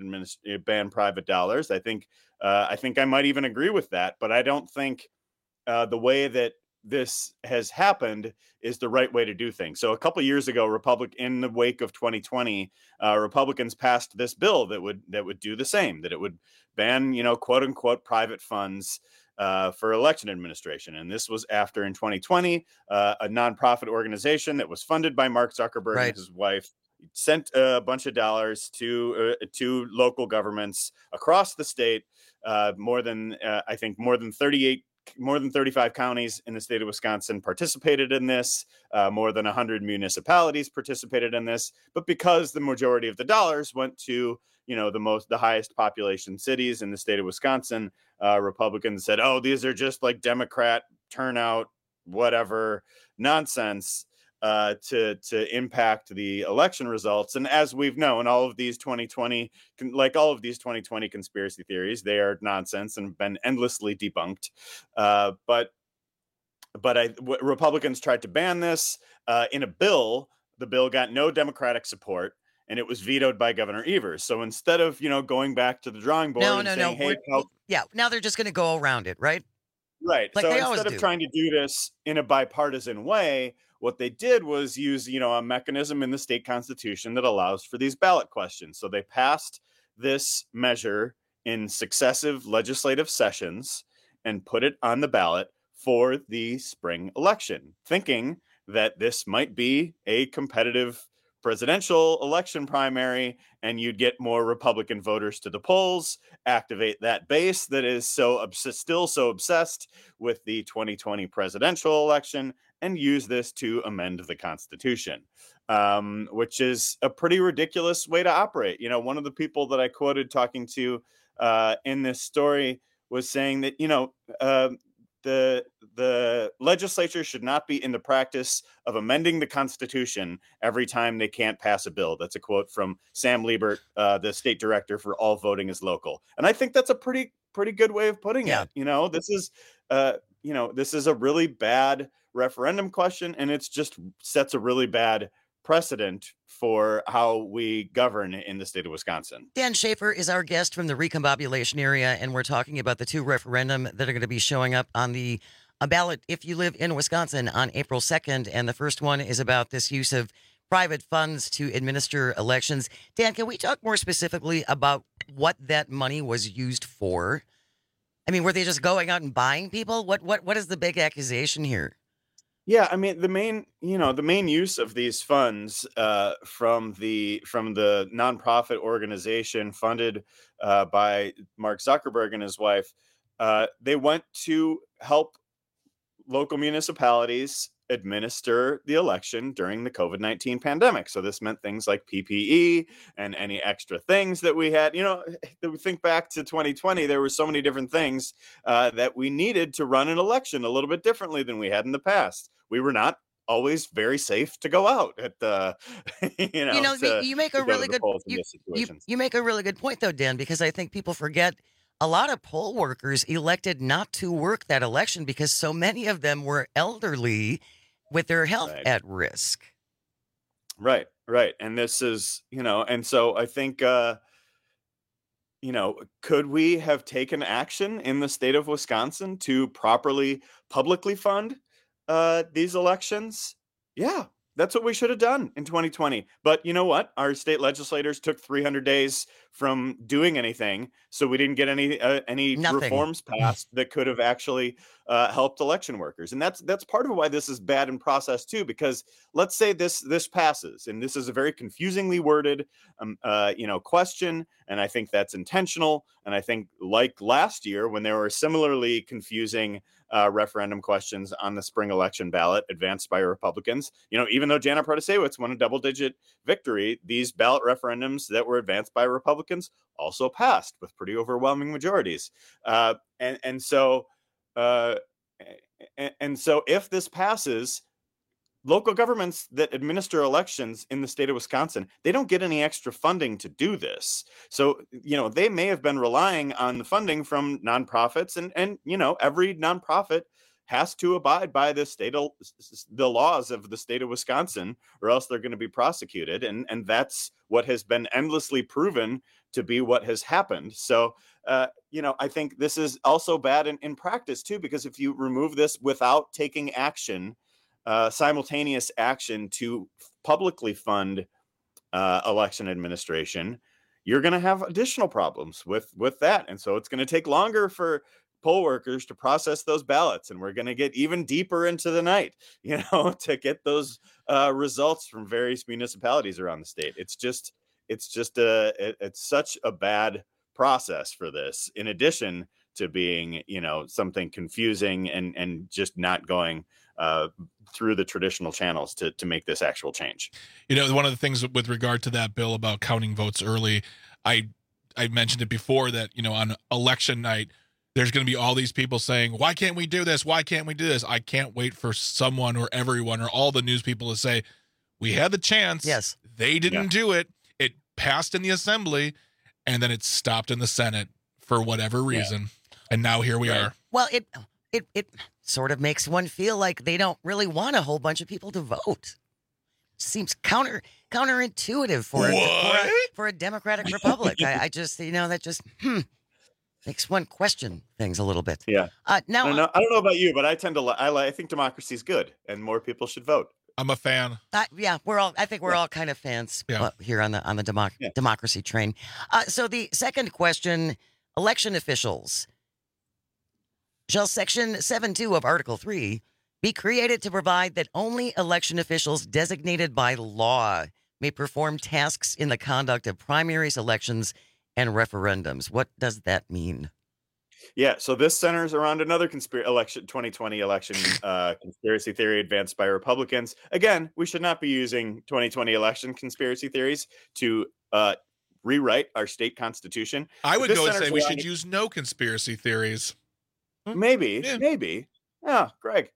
S1: ban private dollars. I think I might even agree with that, but I don't think the way that this has happened is the right way to do things. So a couple of years ago, in the wake of 2020, Republicans passed this bill that would do the same, that it would ban, quote unquote, private funds for election administration. And this was after in 2020, a nonprofit organization that was funded by Mark Zuckerberg and his wife sent a bunch of dollars to local governments across the state. More than 35 counties in the state of Wisconsin participated in this. More than 100 municipalities participated in this. But because the majority of the dollars went to, the highest population cities in the state of Wisconsin, Republicans said, "Oh, these are just like Democrat turnout, whatever nonsense." To impact the election results. And as we've known, all of these 2020 conspiracy theories, they are nonsense and have been endlessly debunked. But Republicans tried to ban this in a bill. The bill got no Democratic support, and it was vetoed by Governor Evers. So instead of, going back to the drawing board saying, hey,
S15: now they're just going to go around it, right?
S1: Right.
S15: Like
S1: so
S15: they always
S1: instead
S15: do.
S1: of trying to do this in a bipartisan way, what they did was use, a mechanism in the state constitution that allows for these ballot questions. So they passed this measure in successive legislative sessions and put it on the ballot for the spring election, thinking that this might be a competitive presidential election primary and you'd get more Republican voters to the polls, activate that base that is still so obsessed with the 2020 presidential election, and use this to amend the Constitution. which is a pretty ridiculous way to operate. You know, one of the people that I quoted talking to in this story was saying that, you know, the legislature should not be in the practice of amending the Constitution every time they can't pass a bill. That's a quote from Sam Liebert, the state director for All Voting is Local. And I think that's a pretty good way of putting it. You know, this is a really bad referendum question, and it's just sets a really bad precedent for how we govern in the state of Wisconsin.
S15: Dan Schaefer is our guest from the recombobulation area, and we're talking about the two referendum that are going to be showing up on the ballot if you live in Wisconsin on April 2nd. And the first one is about this use of private funds to administer elections. Dan, can we talk more specifically about what that money was used for? I mean, were they just going out and buying people? What is the big accusation here?
S1: Yeah, I mean, the main use of these funds from the nonprofit organization funded by Mark Zuckerberg and his wife, they went to help local municipalities administer the election during the COVID-19 pandemic. So this meant things like PPE and any extra things that we had. You know, we think back to 2020, there were so many different things that we needed to run an election a little bit differently than we had in the past. We were not always very safe to go out at the,
S15: you make a really good you make a really good point though, Dan, because I think people forget a lot of poll workers elected not to work that election because so many of them were elderly with their health at risk.
S1: Right. And this is, and so I think, could we have taken action in the state of Wisconsin to properly publicly fund these elections? Yeah, that's what we should have done in 2020. But you know what? Our state legislators took 300 days from doing anything, so we didn't get any reforms passed that could have actually helped election workers. And that's part of why this is bad in process too. Because let's say this passes, and this is a very confusingly worded, question, and I think that's intentional. And I think, like last year when there were similarly confusing referendum questions on the spring election ballot advanced by Republicans, even though Jana Protasewicz won a double-digit victory, these ballot referendums that were advanced by Republicans also passed with pretty overwhelming majorities. And so if this passes, local governments that administer elections in the state of Wisconsin, they don't get any extra funding to do this. So, they may have been relying on the funding from nonprofits, and every nonprofit has to abide by the laws of the state of Wisconsin, or else they're going to be prosecuted. And that's what has been endlessly proven to be what has happened. So, I think this is also bad in practice too, because if you remove this without taking action, simultaneous action to publicly fund election administration, you're going to have additional problems with that. And so it's going to take longer for poll workers to process those ballots, and we're going to get even deeper into the night, to get those results from various municipalities around the state. It's such a bad process for this, in addition to being, something confusing and just not going through the traditional channels to make this actual change.
S16: One of the things with regard to that bill about counting votes early, I mentioned it before that, on election night, there's going to be all these people saying, why can't we do this? Why can't we do this? I can't wait for someone or everyone or all the news people to say, we had the chance.
S15: Yes.
S16: They didn't do it. It passed in the assembly, and then it stopped in the Senate for whatever reason. Yeah. And now here we are.
S15: Well, it sort of makes one feel like they don't really want a whole bunch of people to vote. Seems counterintuitive for a democratic republic. I just, that just makes one question things a little bit.
S1: Yeah.
S15: Now,
S1: I don't know about you, but I think democracy is good, and more people should vote.
S16: I'm a fan.
S15: Yeah, I think we're all kind of fans here on the democracy train. So the second question: election officials. Shall Section 7.2 of Article 3 be created to provide that only election officials designated by law may perform tasks in the conduct of primaries, elections, and referendums? What does that mean?
S1: Yeah, so this centers around another 2020 election conspiracy theory advanced by Republicans. Again, we should not be using 2020 election conspiracy theories to rewrite our state constitution.
S16: I would
S1: This
S16: go and
S1: centers
S16: say we
S1: around-
S16: should use no conspiracy theories.
S1: Maybe. Yeah, Greg.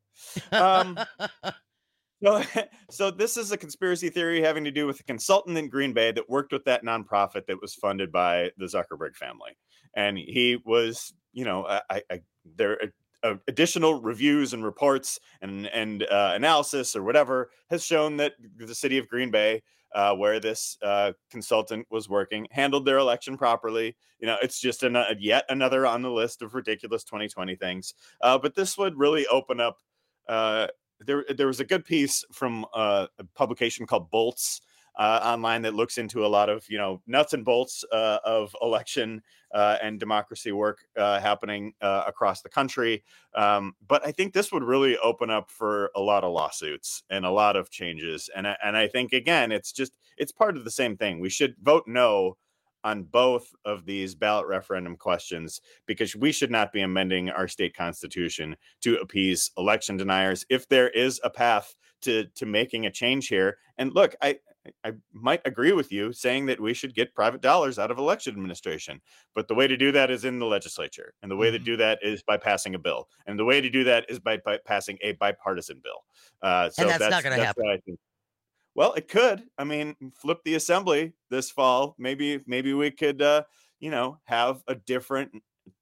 S1: So this is a conspiracy theory having to do with a consultant in Green Bay that worked with that nonprofit that was funded by the Zuckerberg family, and he was, there are additional reviews and reports and analysis or whatever has shown that the city of Green Bay, where this consultant was working, handled their election properly. It's just yet another on the list of ridiculous 2020 things. But this would really open up. There was a good piece from a publication called Bolts online that looks into a lot of nuts and bolts of election and democracy work happening across the country. But I think this would really open up for a lot of lawsuits and a lot of changes. And I think, again, it's part of the same thing. We should vote no on both of these ballot referendum questions, because we should not be amending our state constitution to appease election deniers. If there is a path to making a change here, and look, I might agree with you saying that we should get private dollars out of election administration, but the way to do that is in the legislature, and the way to do that is by passing a bill, and the way to do that is by passing a bipartisan bill.
S15: And that's not going to happen.
S1: What I think. Well, it could. I mean, flip the assembly this fall. Maybe we could, have a different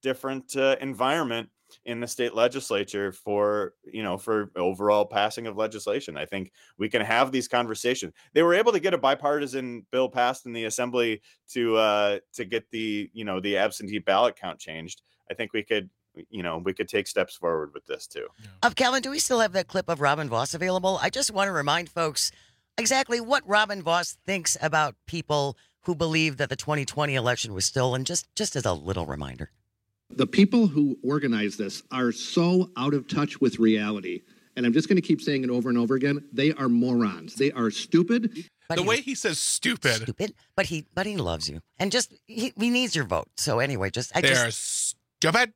S1: environment in the state legislature for overall passing of legislation. I think we can have these conversations. They were able to get a bipartisan bill passed in the assembly to get the absentee ballot count changed. I think we could take steps forward with this too.
S15: Calvin, do we still have that clip of Robin Vos available? I just want to remind folks exactly what Robin Vos thinks about people who believe that the 2020 election was stolen, just as a little reminder.
S17: The people who organize this are so out of touch with reality. And I'm just going to keep saying it over and over again. They are morons. They are stupid.
S16: The way he says stupid.
S15: But he loves you. And he needs your vote. So anyway,
S16: they're stupid.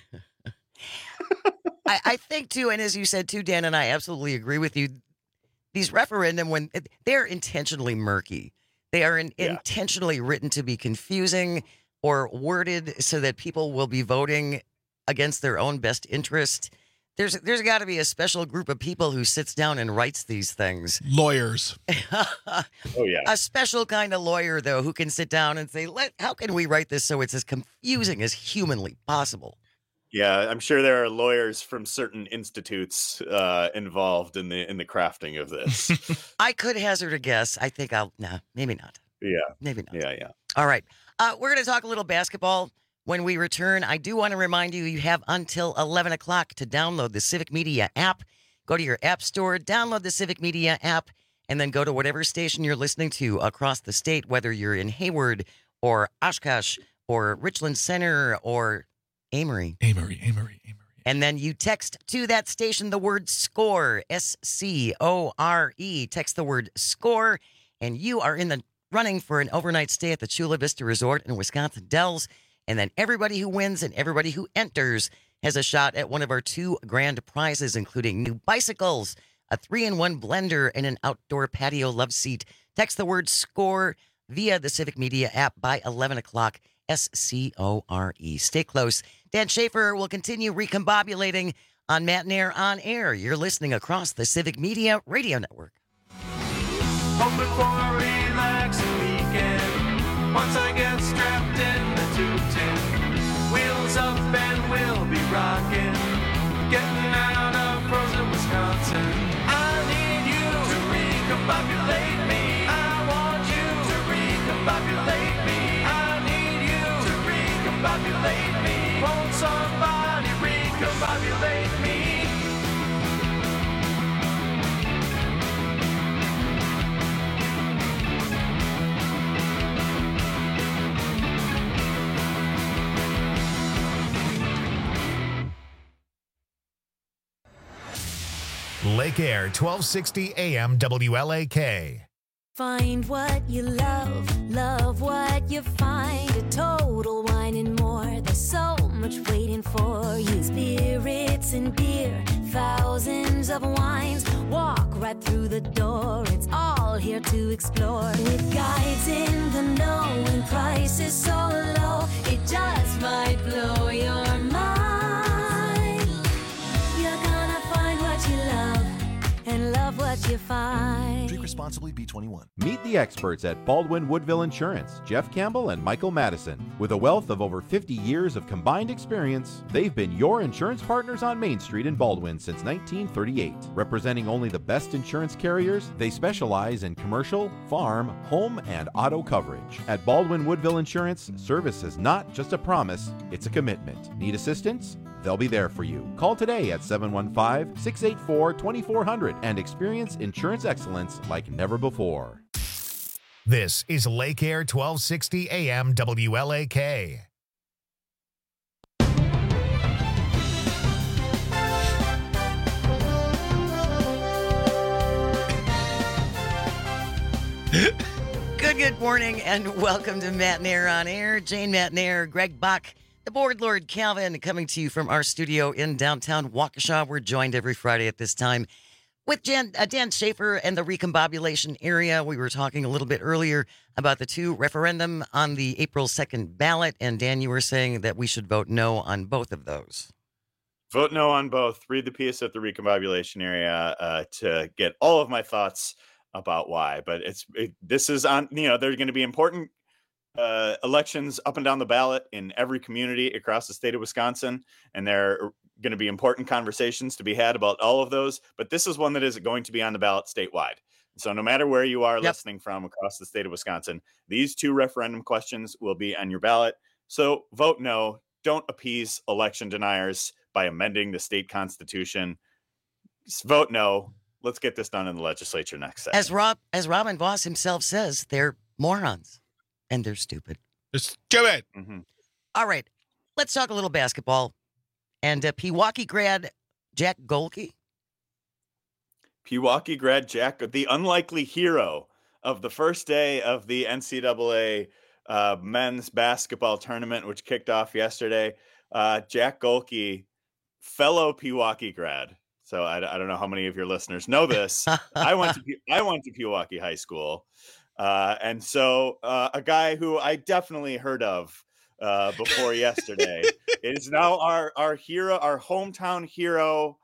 S15: I think too, and as you said too, Dan, and I absolutely agree with you, these referendum, when they're intentionally murky, they are intentionally written to be confusing or worded so that people will be voting against their own best interest. There's got to be a special group of people who sits down and writes these things.
S16: Lawyers.
S1: Oh, yeah.
S15: A special kind of lawyer, though, who can sit down and say, how can we write this so it's as confusing as humanly possible?
S1: Yeah, I'm sure there are lawyers from certain institutes involved in the crafting of this.
S15: I could hazard a guess. I think maybe not.
S1: Yeah.
S15: Maybe not.
S1: Yeah.
S15: All right. We're going to talk a little basketball when we return. I do want to remind you have until 11 o'clock to download the Civic Media app. Go to your app store, download the Civic Media app, and then go to whatever station you're listening to across the state, whether you're in Hayward or Oshkosh or Richland Center or Amory. And then you text to that station the word SCORE, SCORE. Text the word SCORE, and you are in the running for an overnight stay at the Chula Vista Resort in Wisconsin Dells. And then everybody who wins and everybody who enters has a shot at one of our 2 grand prizes, including new bicycles, a 3-in-1 blender, and an outdoor patio love seat. Text the word SCORE via the Civic Media app by 11 o'clock. SCORE. Stay close. Dan Schaefer will continue recombobulating on Matt Nair on Air. You're listening across the Civic Media Radio Network.
S18: Hoping for a relaxing weekend. Once I get strapped in the 210, wheels up and we'll be rocking. Getting out of frozen Wisconsin. I need you to recombobulate me. I want you to recombobulate me. Recombobulate me. Won't somebody recombobulate me?
S3: Lake Air 1260 AM WLAK.
S5: Find what you love, love what you find. A Total Wine and More. There's so much waiting for you. Spirits and beer, thousands of wines. Walk right through the door. It's all here to explore. With guides in the know and prices so low, it just might blow your mind. You're gonna find what you love and love what you find.
S8: Drink responsibly, B21.
S9: Meet the experts at Baldwin Woodville Insurance, Jeff Campbell and Michael Madison. With a wealth of over 50 years of combined experience, they've been your insurance partners on Main Street in Baldwin since 1938. Representing only the best insurance carriers, they specialize in commercial, farm, home, and auto coverage. At Baldwin Woodville Insurance, service is not just a promise, it's a commitment. Need assistance? They'll be there for you. Call today at 715-684-2400 and experience insurance excellence like never before.
S3: This is Lake Air 1260 AM WLAK.
S15: Good morning, and welcome to Matt Nair on Air. Jane Matt Nair, Greg Bach, the board lord Calvin, coming to you from our studio in downtown Waukesha. We're joined every Friday at this time with Dan Schaefer and the recombobulation area. We were talking a little bit earlier about the two referendum on the April 2nd ballot, and Dan, you were saying that we should vote no on both of those.
S1: Vote no on both. Read the piece at the recombobulation area to get all of my thoughts about why. But this is on, there are going to be important elections up and down the ballot in every community across the state of Wisconsin, and there are going to be important conversations to be had about all of those, but this is one that is going to be on the ballot statewide. So no matter where you are listening from across the state of Wisconsin, these two referendum questions will be on your ballot. So vote no. Don't appease election deniers by amending the state constitution. Just vote no. Let's get this done in the legislature next session.
S15: As Robin Voss himself says, they're morons. And they're stupid.
S16: They're stupid.
S1: Mm-hmm.
S15: All right. Let's talk a little basketball. And Pewaukee grad Jack Golke.
S1: Pewaukee grad Jack, the unlikely hero of the first day of the NCAA men's basketball tournament, which kicked off yesterday. Jack Golke, fellow Pewaukee grad. So I don't know how many of your listeners know this. I went to Pewaukee High School. And so a guy who I definitely heard of before yesterday is now our hero, our hometown hero.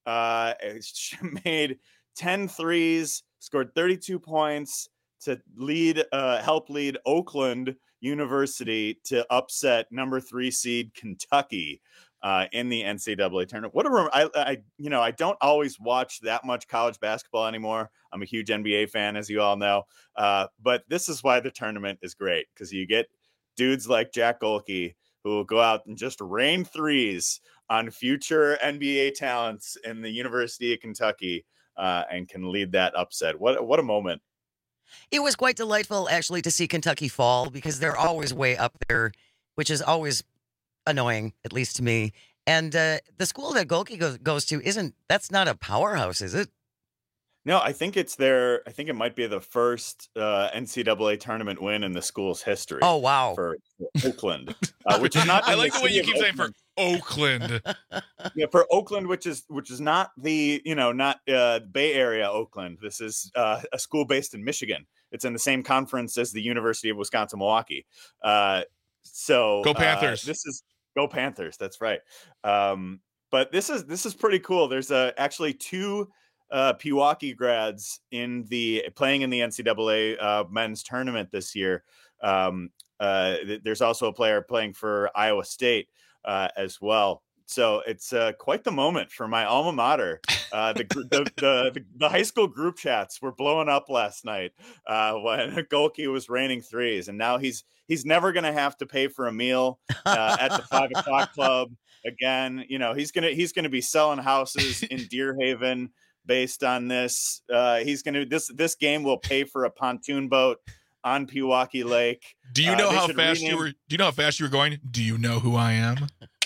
S1: Made 10 threes, scored 32 points to help lead Oakland University to upset number 3 seed Kentucky in the NCAA tournament. I don't always watch that much college basketball anymore. I'm a huge NBA fan, as you all know. But this is why the tournament is great, because you get dudes like Jack Golke who will go out and just rain threes on future NBA talents in the University of Kentucky and can lead that upset. What a moment.
S15: It was quite delightful, actually, to see Kentucky fall, because they're always way up there, which is always annoying, at least to me. And the school that Golke goes to that's not a powerhouse, is it?
S1: No, I think it might be the first NCAA tournament win in the school's history.
S15: Oh, wow.
S1: For Oakland, which is not.
S16: I like the way you keep saying for Oakland.
S1: Yeah, for Oakland, which is not the Bay Area Oakland. This is a school based in Michigan. It's in the same conference as the University of Wisconsin-Milwaukee. So
S16: go Panthers.
S1: Go Panthers. That's right. But this is pretty cool. There's actually two Pewaukee grads playing in the NCAA men's tournament this year. There's also a player playing for Iowa State as well. So it's quite the moment for my alma mater. The high school group chats were blowing up last night when Golke was raining threes, and now he's never going to have to pay for a meal at the 5 o'clock club again. He's gonna be selling houses in Deer Haven based on this. This game will pay for a pontoon boat on Pewaukee Lake.
S16: Do you know how fast you were? Do you know how fast you were going? Do you know who I am?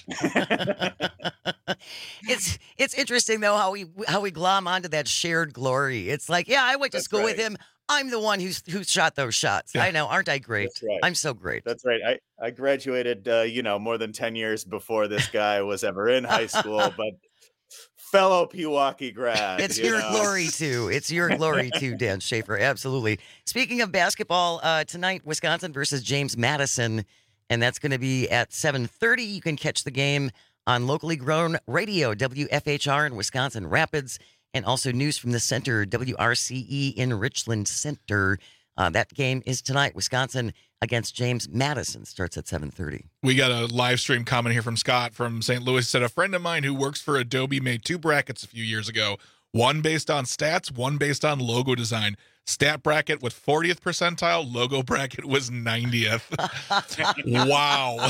S15: It's interesting though how we glom onto that shared glory. It's like, yeah, I went to school with him. I'm the one who shot those shots.
S1: Yeah.
S15: I know, aren't I great?
S1: That's right.
S15: I'm so great.
S1: That's right. I graduated, more than 10 years before this guy was ever in high school, but fellow Pewaukee grad.
S15: It's your glory too. It's your glory too, Dan Schaefer. Absolutely. Speaking of basketball, tonight, Wisconsin versus James Madison, and that's going to be at 7:30. You can catch the game on locally grown radio, WFHR in Wisconsin Rapids, and also news from the center, WRCE in Richland Center. That game is tonight. Wisconsin against James Madison starts at 7:30.
S16: We got a live stream comment here from Scott from St. Louis. Said a friend of mine who works for Adobe made 2 brackets a few years ago. One based on stats, one based on logo design. Stat bracket with 40th percentile, logo bracket was 90th. Wow.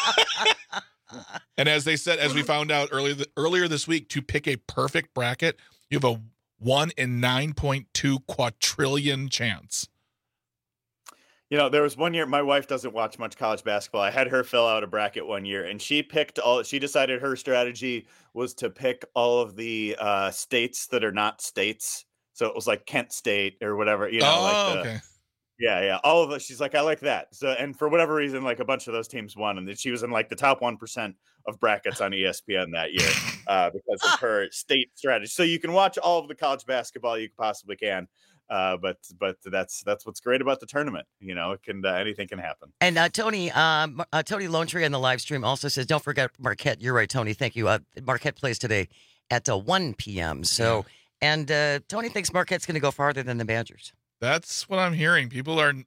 S16: And as they said, as we found out earlier this week, to pick a perfect bracket, you have a 1 in 9.2 quadrillion chance.
S1: There was one year, my wife doesn't watch much college basketball. I had her fill out a bracket one year, and she decided her strategy was to pick all of the states that are not states. So it was like Kent State or whatever,
S16: okay.
S1: Yeah. All of us. She's like, I like that. So, and for whatever reason, like a bunch of those teams won, and she was in like the top 1% of brackets on ESPN that year because of her state strategy. So you can watch all of the college basketball you possibly can. But that's what's great about the tournament. It can anything can happen.
S15: And Tony Lone Tree on the live stream also says, don't forget Marquette. You're right, Tony. Thank you. Marquette plays today at 1 p.m. So, and Tony thinks Marquette's going to go farther than the Badgers.
S16: That's what I'm hearing. People are.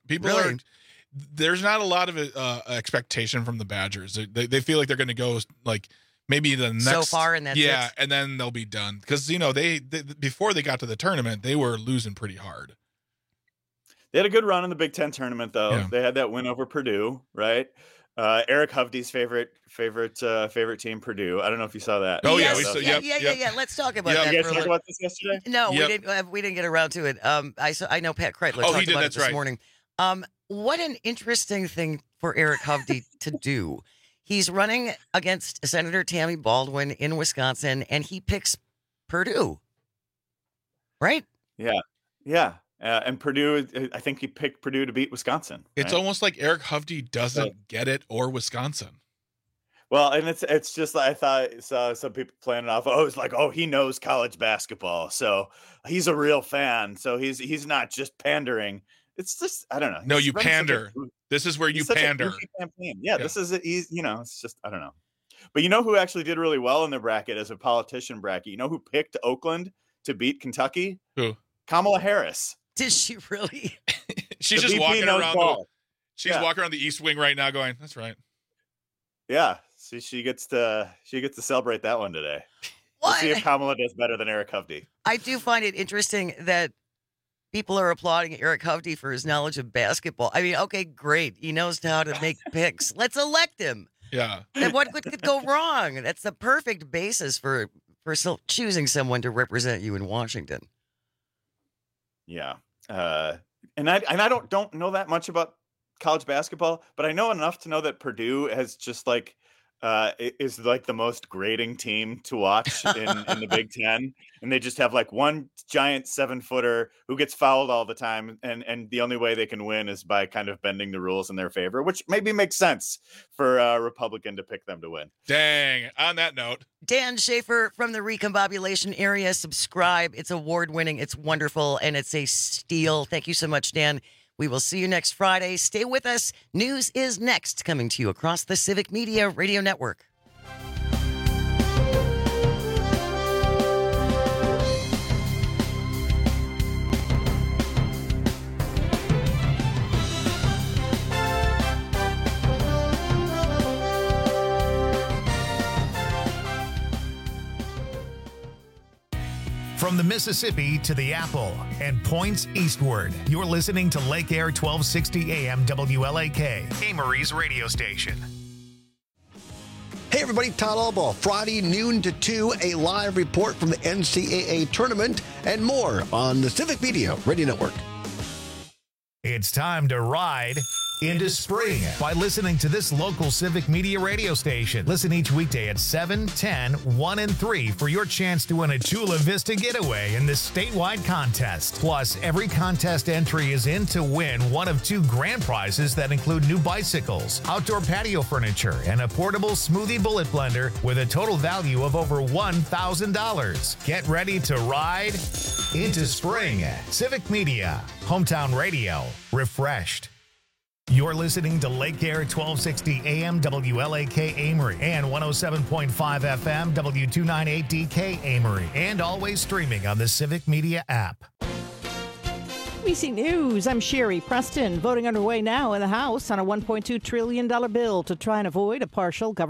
S16: There's not a lot of expectation from the Badgers. They feel like they're going to go like maybe the next
S15: so far, and that's it.
S16: And then they'll be done because they before they got to the tournament they were losing pretty hard.
S1: They had a good run in the Big Ten tournament though.
S16: Yeah.
S1: They had that win over Purdue, right? Eric Hovde's favorite team, Purdue. I don't know if you saw that.
S16: Oh
S15: yeah,
S16: yeah.
S15: Yeah. Let's talk about that.
S1: You guys talked about this yesterday?
S15: No, we didn't get around to it. I know Pat Kreitler talked about it this morning. What an interesting thing for Eric Hovde to do. He's running against Senator Tammy Baldwin in Wisconsin, and he picks Purdue. Right?
S1: Yeah. And Purdue, I think he picked Purdue to beat Wisconsin. Right?
S16: It's almost like Eric Hovde doesn't get it or Wisconsin.
S1: Well, and it's just I saw some people playing it off. It's like, he knows college basketball, so he's a real fan. So he's not just pandering. It's just I don't know.
S16: No, you pander. This is where you pander.
S1: Yeah, this is it's just I don't know. But who actually did really well in the bracket as a politician bracket? Who picked Oakland to beat Kentucky?
S16: Who?
S1: Kamala Harris.
S15: Did she really?
S16: She's just walking around. Walking around the East Wing right now, going, "That's right."
S1: Yeah, she gets to celebrate that one today. We'll see if Kamala does better than Eric Hovde.
S15: I do find it interesting that people are applauding Eric Hovde for his knowledge of basketball. I mean, okay, great. He knows how to make picks. Let's elect him.
S16: Yeah.
S15: And what could go wrong? That's the perfect basis for choosing someone to represent you in Washington.
S1: Yeah. And I don't know that much about college basketball, but I know enough to know that Purdue has just like is like the most grating team to watch in the Big Ten, and they just have like one giant 7-footer who gets fouled all the time, and the only way they can win is by kind of bending the rules in their favor, which maybe makes sense for a Republican to pick them to win.
S16: Dang. On that note,
S15: Dan Schaefer from the Recombobulation area. Subscribe. It's award-winning. It's wonderful, and it's a steal. Thank you so much, Dan. We will see you next Friday. Stay with us. News is next, coming to you across the Civic Media Radio Network.
S3: From the Mississippi to the Apple and points eastward, you're listening to Lake Air 1260 AM WLAK, Amory's radio station.
S22: Hey everybody, Todd Albaugh, Friday noon to 2, a live report from the NCAA tournament and more on the Civic Media Radio Network.
S3: It's time to ride into spring by listening to this local Civic Media radio station. Listen each weekday at 7, 10, 1, and 3 for your chance to win a Chula Vista getaway in this statewide contest. Plus, every contest entry is in to win one of 2 grand prizes that include new bicycles, outdoor patio furniture, and a portable smoothie bullet blender with a total value of over $1,000. Get ready to ride into spring. Civic Media, hometown radio, refreshed. You're listening to Lake Air 1260 AM WLAK Amory and 107.5 FM W298DK Amory, and always streaming on the Civic Media app.
S8: NBC News, I'm Sherry Preston. Voting underway now in the House on a $1.2 trillion bill to try and avoid a partial government